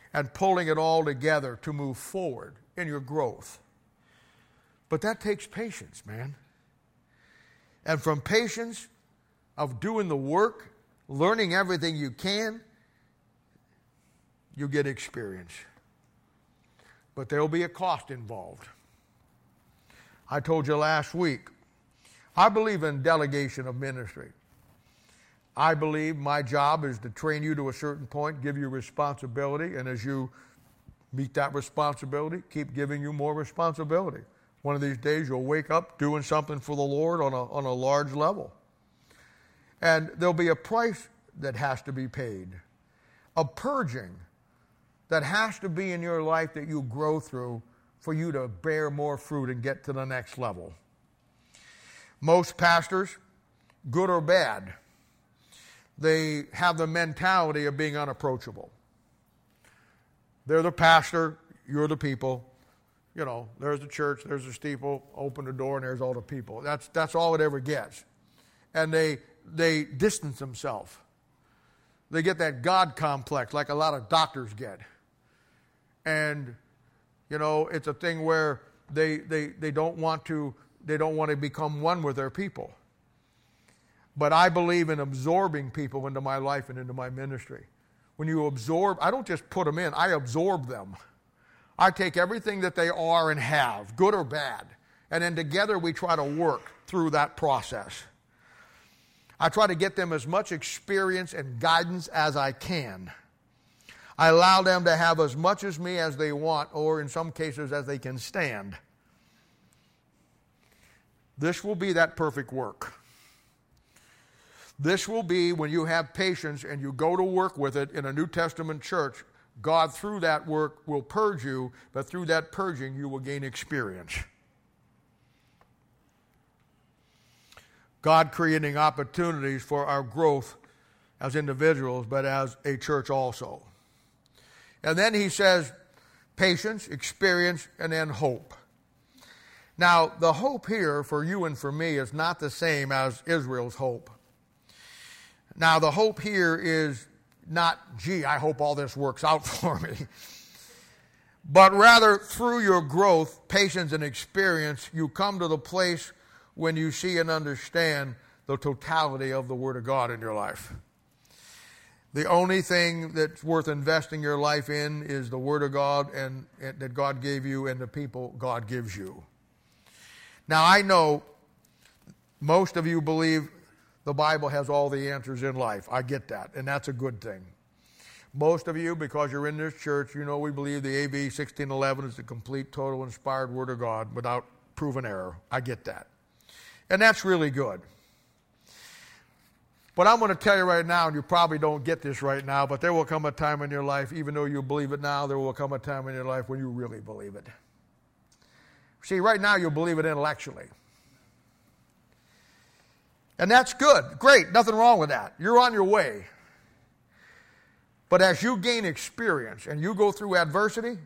and pulling it all together to move forward in your growth. But that takes patience, man. And from patience of doing the work, learning everything you can, you get experience. But there will be a cost involved. I told you last week, I believe in delegation of ministry. I believe my job is to train you to a certain point, give you responsibility, and as you meet that responsibility, keep giving you more responsibility. One of these days you'll wake up doing something for the Lord on a, on a large level. And there'll be a price that has to be paid. A purging that has to be in your life that you grow through for you to bear more fruit and get to the next level. Most pastors, good or bad, they have the mentality of being unapproachable. They're the pastor, you're the people. You know, there's the church, there's the steeple, open the door, and there's all the people. That's that's all it ever gets. And they they distance themselves. They get that God complex like a lot of doctors get. And, you know, it's a thing where they they, they don't want to they don't want to become one with their people. But I believe in absorbing people into my life and into my ministry. When you absorb, I don't just put them in, I absorb them. I take everything that they are and have, good or bad, and then together we try to work through that process. I try to get them as much experience and guidance as I can. I allow them to have as much as me as they want, or in some cases as they can stand. This will be that perfect work. This will be when you have patience and you go to work with it in a New Testament church. God, through that work, will purge you, but through that purging, you will gain experience. God creating opportunities for our growth as individuals, but as a church also. And then he says patience, experience, and then hope. Now, the hope here for you and for me is not the same as Israel's hope. Now, the hope here is not, gee, I hope all this works out for me. But rather, through your growth, patience, and experience, you come to the place when you see and understand the totality of the Word of God in your life. The only thing that's worth investing your life in is the Word of God and, and that God gave you and the people God gives you. Now, I know most of you believe the Bible has all the answers in life. I get that, and that's a good thing. Most of you, because you're in this church, you know we believe the A V sixteen eleven is the complete, total, inspired Word of God without proven error. I get that. And that's really good. But I'm going to tell you right now, and you probably don't get this right now, but there will come a time in your life, even though you believe it now, there will come a time in your life when you really believe it. See, right now you believe it intellectually. And that's good. Great. Nothing wrong with that. You're on your way. But as you gain experience and you go through adversity,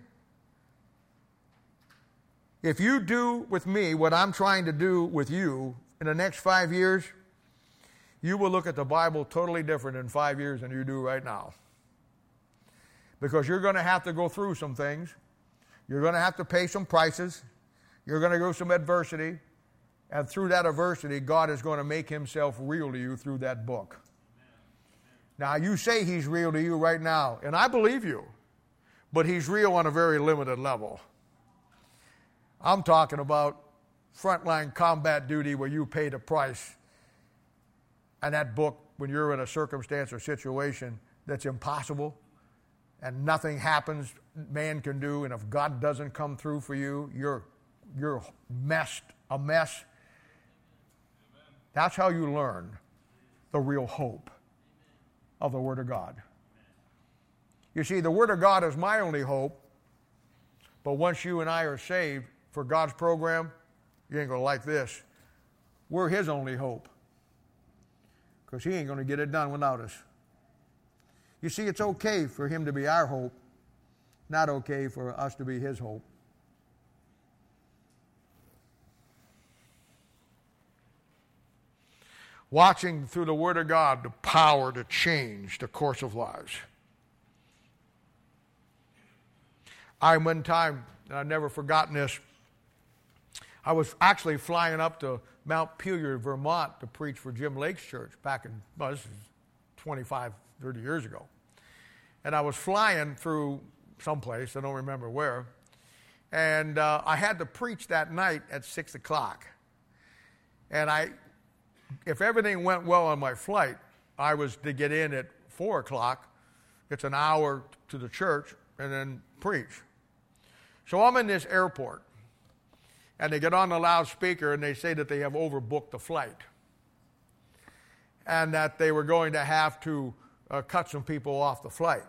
if you do with me what I'm trying to do with you in the next five years, you will look at the Bible totally different in five years than you do right now. Because you're going to have to go through some things. You're going to have to pay some prices. You're going to go through some adversity. And through that adversity, God is going to make himself real to you through that book. Now, you say he's real to you right now, and I believe you. But he's real on a very limited level. I'm talking about frontline combat duty where you paid a price. And that book, when you're in a circumstance or situation that's impossible and nothing happens man can do, and if God doesn't come through for you, you're, you're messed, a mess. That's how you learn the real hope of the Word of God. You see, the Word of God is my only hope, but once you and I are saved for God's program, you ain't going to like this. We're his only hope because he ain't going to get it done without us. You see, it's okay for him to be our hope, not okay for us to be his hope. Watching through the Word of God the power to change the course of lives. I, one time, and I've never forgotten this, I was actually flying up to Mount Pelier, Vermont to preach for Jim Lake's church back in, well, this is twenty-five, thirty years ago. And I was flying through someplace, I don't remember where, and uh, I had to preach that night at six o'clock. And I, if everything went well on my flight, I was to get in at four o'clock. It's an hour to the church, and then preach. So I'm in this airport, and they get on the loudspeaker, and they say that they have overbooked the flight, and that they were going to have to uh, cut some people off the flight.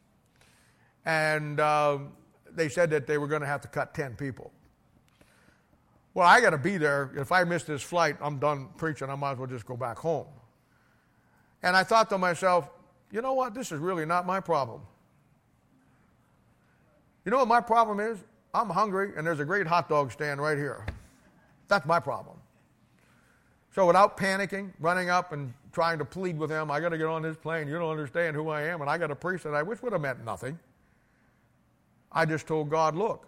And uh, they said that they were going to have to cut ten people. Well, I got to be there. If I miss this flight, I'm done preaching. I might as well just go back home. And I thought to myself, you know what? This is really not my problem. You know what my problem is? I'm hungry, and there's a great hot dog stand right here. That's my problem. So without panicking, running up and trying to plead with him, I got to get on this plane. You don't understand who I am, and I got a priest that I wish would have meant nothing. I just told God, look,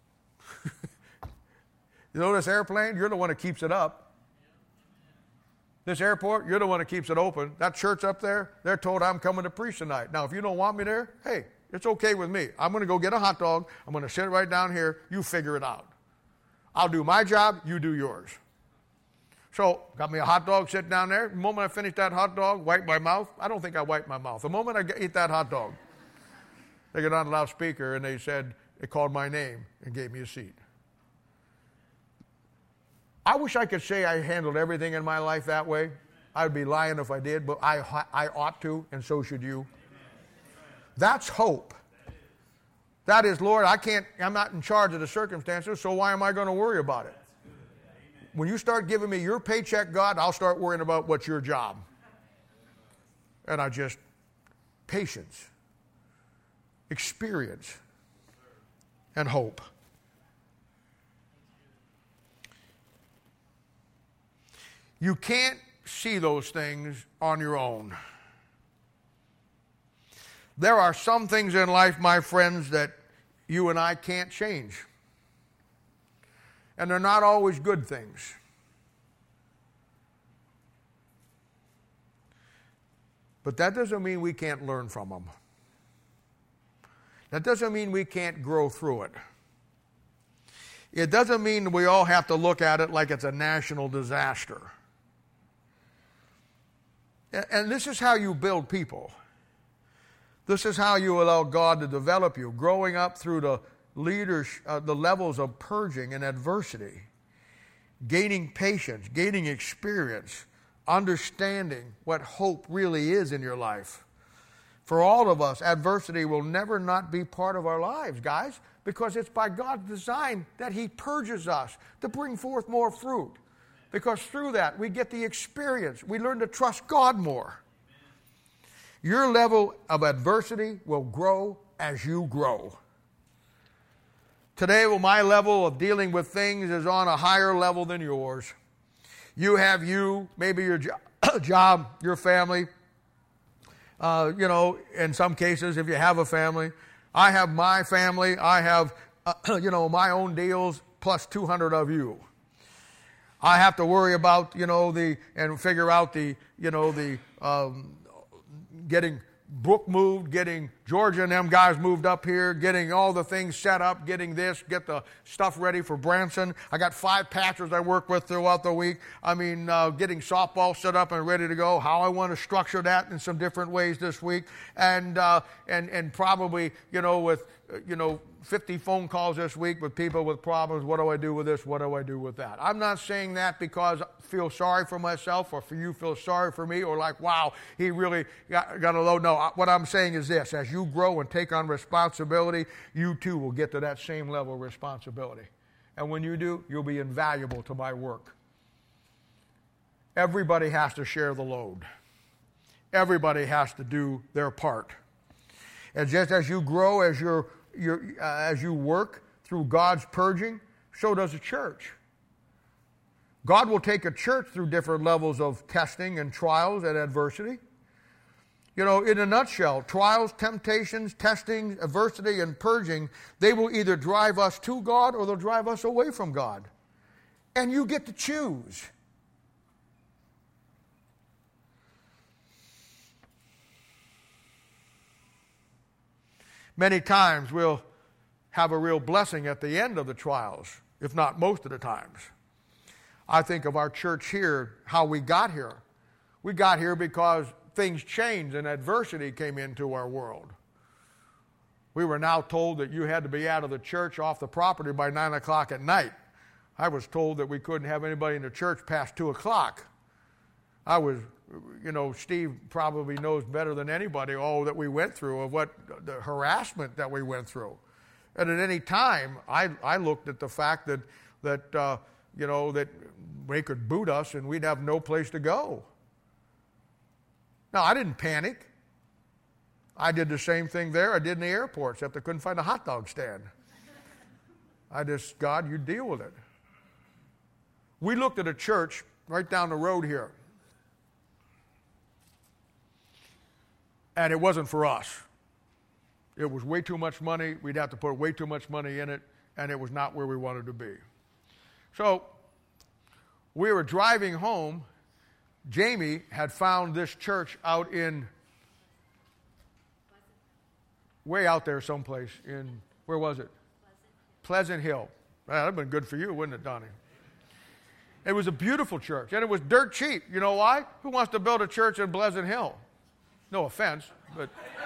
you know this airplane? You're the one that keeps it up. This airport, you're the one that keeps it open. That church up there, they're told I'm coming to preach tonight. Now, if you don't want me there, hey, it's okay with me. I'm going to go get a hot dog. I'm going to sit right down here. You figure it out. I'll do my job. You do yours. So, got me a hot dog sitting down there. The moment I finish that hot dog, wipe my mouth. I don't think I wiped my mouth. The moment I eat that hot dog, they get on the loudspeaker and they said, they called my name and gave me a seat. I wish I could say I handled everything in my life that way. I'd be lying if I did, but I, I ought to, and so should you. That's hope. That is, Lord, I can't, I'm not in charge of the circumstances, so why am I going to worry about it? When you start giving me your paycheck, God, I'll start worrying about what's your job. And I just, patience, experience, and hope. You can't see those things on your own. There are some things in life, my friends, that you and I can't change. And they're not always good things. But that doesn't mean we can't learn from them. That doesn't mean we can't grow through it. It doesn't mean we all have to look at it like it's a national disaster. And this is how you build people. This is how you allow God to develop you, growing up through the leaders, uh, the levels of purging and adversity, gaining patience, gaining experience, understanding what hope really is in your life. For all of us, adversity will never not be part of our lives, guys, because it's by God's design that He purges us to bring forth more fruit. Because through that, we get the experience. We learn to trust God more. Your level of adversity will grow as you grow. Today, well, my level of dealing with things is on a higher level than yours. You have you, maybe your jo- job, your family. Uh, you know, in some cases, if you have a family. I have my family. I have, uh, you know, my own deals plus two hundred of you. I have to worry about, you know, the, and figure out the, you know, the, um, getting Brooke moved, getting Georgia and them guys moved up here, getting all the things set up, getting this, get the stuff ready for Branson. I got five pastors I work with throughout the week. I mean, uh, getting softball set up and ready to go, how I want to structure that in some different ways this week. And, uh, and, and probably, you know, with, uh, you know, fifty phone calls this week with people with problems. What do I do with this? What do I do with that? I'm not saying that because I feel sorry for myself or for you feel sorry for me or like, wow, he really got, got a load. No, what I'm saying is this. As you grow and take on responsibility, you too will get to that same level of responsibility. And when you do, you'll be invaluable to my work. Everybody has to share the load. Everybody has to do their part. And just as you grow, as you're You're, uh, as you work through God's purging, so does a church. God will take a church through different levels of testing and trials and adversity. you know, in a nutshell, trials, temptations, testing, adversity, and purging, they will either drive us to God or they'll drive us away from God. And you get to choose. Many times we'll have a real blessing at the end of the trials, if not most of the times. I think of our church here, how we got here. We got here because things changed and adversity came into our world. We were now told that you had to be out of the church, off the property by nine o'clock at night. I was told that we couldn't have anybody in the church past two o'clock. I was, you know, Steve probably knows better than anybody all that we went through, of what the harassment that we went through. And at any time, I, I looked at the fact that, that uh, you know, that they could boot us and we'd have no place to go. Now, I didn't panic. I did the same thing there I did in the airport, except I couldn't find a hot dog stand. I just, God, you deal with it. We looked at a church right down the road here. And it wasn't for us. It was way too much money. We'd have to put way too much money in it, and it was not where we wanted to be. So we were driving home. Jamie had found this church out in, way out there someplace in, where was it? Pleasant, Pleasant Hill. Well, that would have been good for you, wouldn't it, Donnie? It was a beautiful church, and it was dirt cheap. You know why? Who wants to build a church in Pleasant Hill? No offense, but...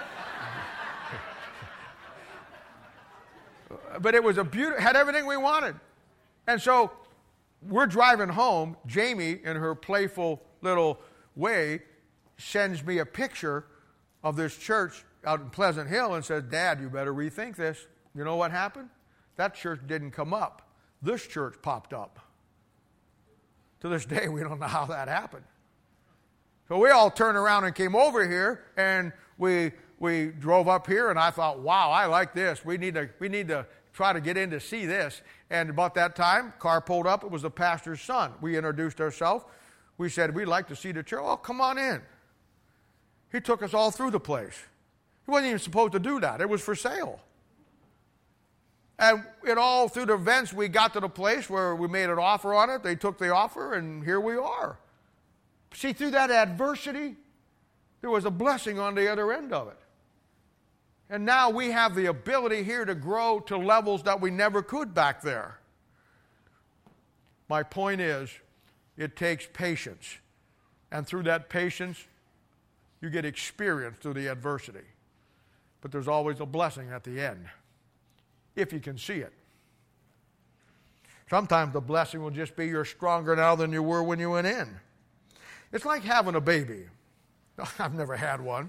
but it was a beautiful, had everything we wanted. And so we're driving home. Jamie, in her playful little way, sends me a picture of this church out in Pleasant Hill and says, Dad, you better rethink this. You know what happened? That church didn't come up. This church popped up. To this day, we don't know how that happened. So we all turned around and came over here, and we we drove up here, and I thought, wow, I like this. We need to we need to try to get in to see this. And about that time, car pulled up. It was the pastor's son. We introduced ourselves. We said, we'd like to see the church. Oh, come on in. He took us all through the place. He wasn't even supposed to do that. It was for sale. And it all through the events, we got to the place where we made an offer on it. They took the offer, and here we are. See, through that adversity, there was a blessing on the other end of it. And now we have the ability here to grow to levels that we never could back there. My point is, it takes patience. And through that patience, you get experience through the adversity. But there's always a blessing at the end, if you can see it. Sometimes the blessing will just be you're stronger now than you were when you went in. It's like having a baby. I've never had one.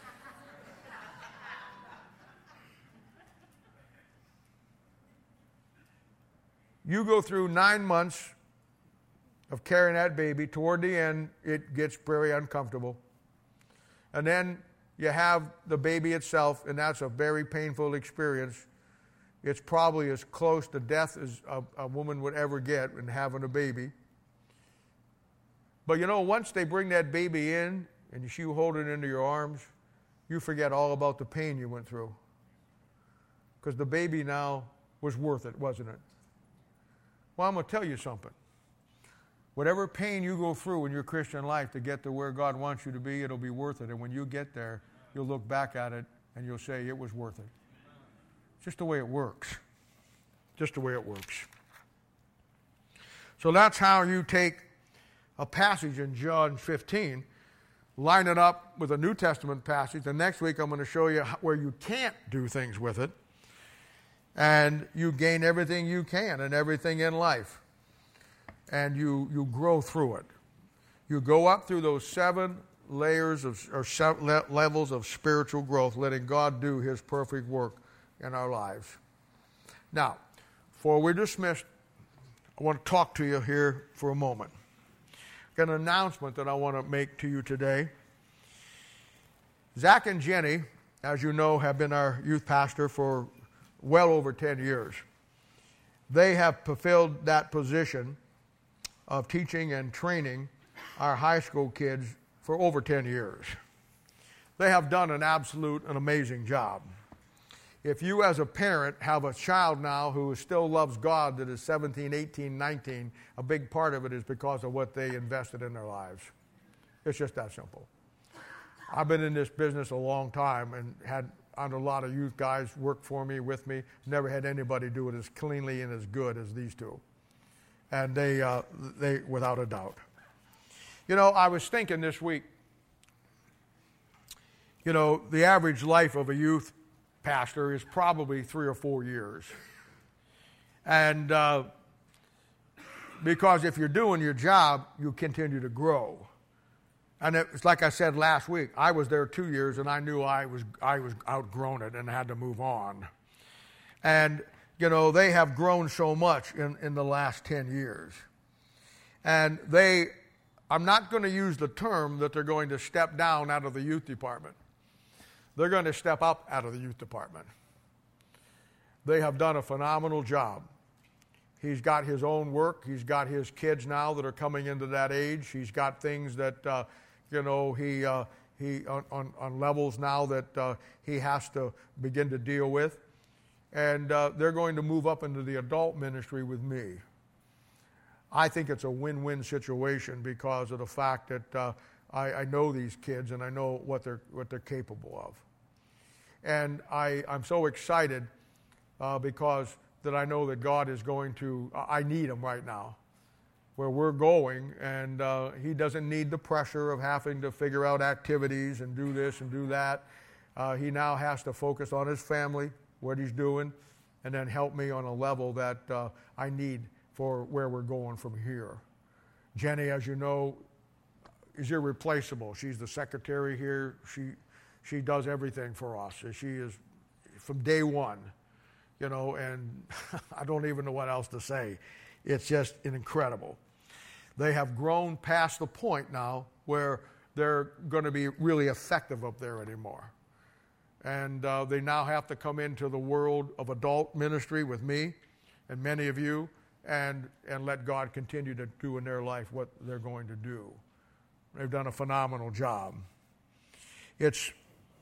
You go through nine months of carrying that baby. Toward the end, it gets very uncomfortable. And then you have the baby itself, and that's a very painful experience. It's probably as close to death as a, a woman would ever get in having a baby. But you know, once they bring that baby in and you hold it into your arms, you forget all about the pain you went through. Because the baby now was worth it, wasn't it? Well, I'm going to tell you something. Whatever pain you go through in your Christian life to get to where God wants you to be, it'll be worth it. And when you get there, you'll look back at it and you'll say it was worth it. It's just the way it works. Just the way it works. So that's how you take a passage in John fifteen, line it up with a New Testament passage. And next week I'm going to show you where you can't do things with it. And you gain everything you can and everything in life. And you, you grow through it. You go up through those seven layers of, or seven levels of spiritual growth, letting God do His perfect work in our lives. Now, before we're dismissed, I want to talk to you here for a moment. Got an announcement that I want to make to you today. Zach and Jenny, as you know, have been our youth pastor for well over ten years. They have fulfilled that position of teaching and training our high school kids for over ten years. they have done an absolute and amazing job. If you as a parent have a child now who still loves God that is seventeen, eighteen, nineteen, a big part of it is because of what they invested in their lives. It's just that simple. I've been in this business a long time and had under a lot of youth guys work for me, with me. Never had anybody do it as cleanly and as good as these two. And they, uh, they without a doubt. You know, I was thinking this week, you know, the average life of a youth pastor is probably three or four years. And uh, because if you're doing your job, you continue to grow. And it's like I said last week, I was there two years and I knew I was I was outgrown it and had to move on. And, you know, they have grown so much in, in the last ten years. And they, I'm not going to use the term that they're going to step down out of the youth department. They're going to step up out of the youth department. They have done a phenomenal job. He's got his own work. He's got his kids now that are coming into that age. He's got things that, uh, you know, he uh, he on, on, on levels now that uh, he has to begin to deal with. And uh, they're going to move up into the adult ministry with me. I think it's a win-win situation because of the fact that uh, I, I know these kids and I know what they're what they're capable of. And I, I'm so excited uh, because that I know that God is going to, I need him right now, where we're going, and uh, he doesn't need the pressure of having to figure out activities and do this and do that. Uh, he now has to focus on his family, what he's doing, and then help me on a level that uh, I need for where we're going from here. Jenny, as you know, is irreplaceable. She's the secretary here. She she does everything for us. She is from day one, you know, and I don't even know what else to say. It's just incredible. They have grown past the point now where they're going to be really effective up there anymore. And uh, they now have to come into the world of adult ministry with me and many of you and, and let God continue to do in their life what they're going to do. They've done a phenomenal job. It's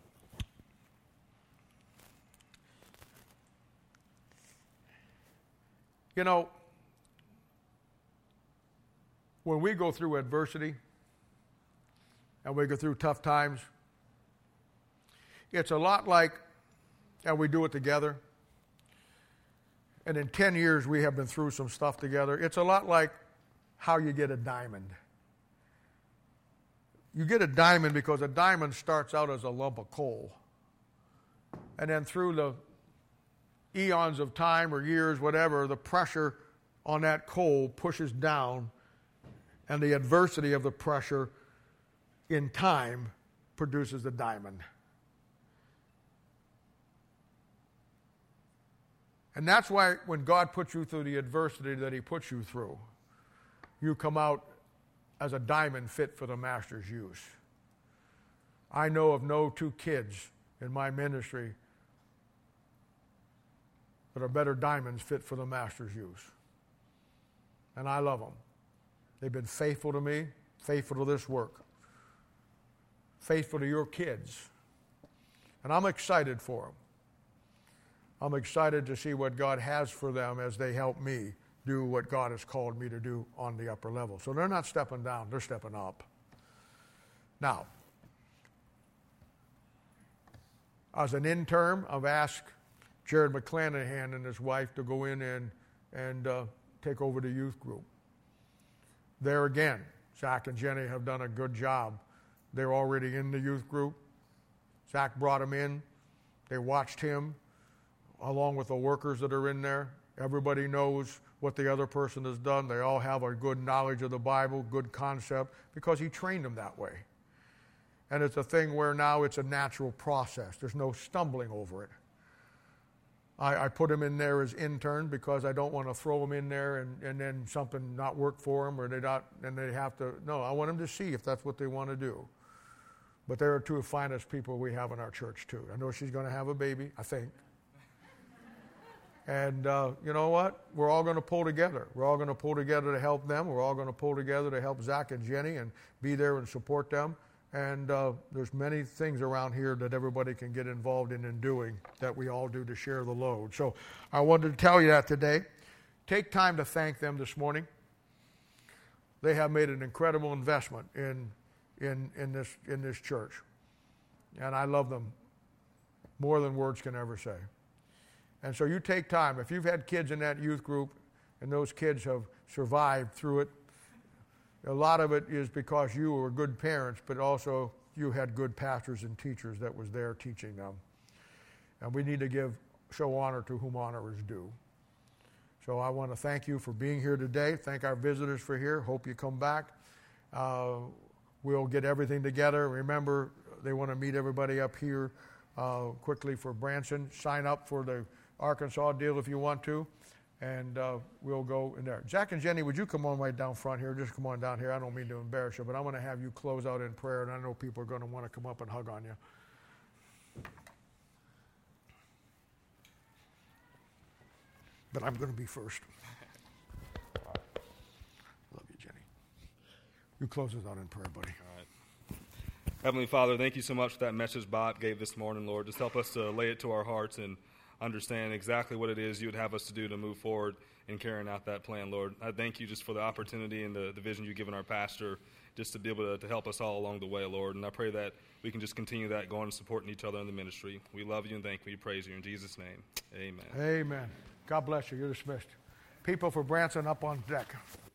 You know, when we go through adversity and we go through tough times, it's a lot like, and we do it together, and in ten years we have been through some stuff together. It's a lot like how you get a diamond. You get a diamond because a diamond starts out as a lump of coal. And then through the eons of time or years, whatever, the pressure on that coal pushes down, and the adversity of the pressure in time produces the diamond. And that's why when God puts you through the adversity that he puts you through, you come out as a diamond fit for the master's use. I know of no two kids in my ministry that are better diamonds fit for the master's use. And I love them. They've been faithful to me, faithful to this work, faithful to your kids. And I'm excited for them. I'm excited to see what God has for them as they help me do what God has called me to do on the upper level. So they're not stepping down, they're stepping up. Now, as an intern, I've asked Jared McClanahan and his wife to go in and, and uh, take over the youth group. There again, Zach and Jenny have done a good job. They're already in the youth group. Zach brought them in. They watched him along with the workers that are in there. Everybody knows what the other person has done. They all have a good knowledge of the Bible, good concept, because he trained them that way. And it's a thing where now it's a natural process. There's no stumbling over it. I, I put him in there as intern because I don't want to throw him in there and, and then something not work for him or they not, and they have to, no, I want them to see if that's what they want to do. But they're two of the finest people we have in our church too. I know she's going to have a baby, I think. And uh, you know what? We're all going to pull together. We're all going to pull together to help them. We're all going to pull together to help Zach and Jenny and be there and support them. And uh, there's many things around here that everybody can get involved in and doing that we all do to share the load. So I wanted to tell you that today. Take time to thank them this morning. They have made an incredible investment in in in this in this church. And I love them more than words can ever say. And so you take time. If you've had kids in that youth group and those kids have survived through it, a lot of it is because you were good parents, but also you had good pastors and teachers that was there teaching them. And we need to give, show honor to whom honor is due. So I want to thank you for being here today. Thank our visitors for here. Hope you come back. Uh, we'll get everything together. Remember, they want to meet everybody up here uh, quickly for Branson. Sign up for the Arkansas deal if you want to. And uh, we'll go in there. Jack and Jenny, would you come on right down front here? Just come on down here. I don't mean to embarrass you, but I'm going to have you close out in prayer, and I know people are going to want to come up and hug on you. But I'm going to be first. Love you, Jenny. You close us out in prayer, buddy. All right. Heavenly Father, thank you so much for that message Bob gave this morning, Lord. Just help us to lay it to our hearts and understand exactly what it is you would have us to do to move forward in carrying out that plan, Lord. I thank you just for the opportunity and the, the vision you've given our pastor just to be able to, to help us all along the way, Lord. And I pray that we can just continue that, going and supporting each other in the ministry. We love you and thank you. We praise you in Jesus' name. Amen. Amen. God bless you. You're dismissed. People for Branson up on deck.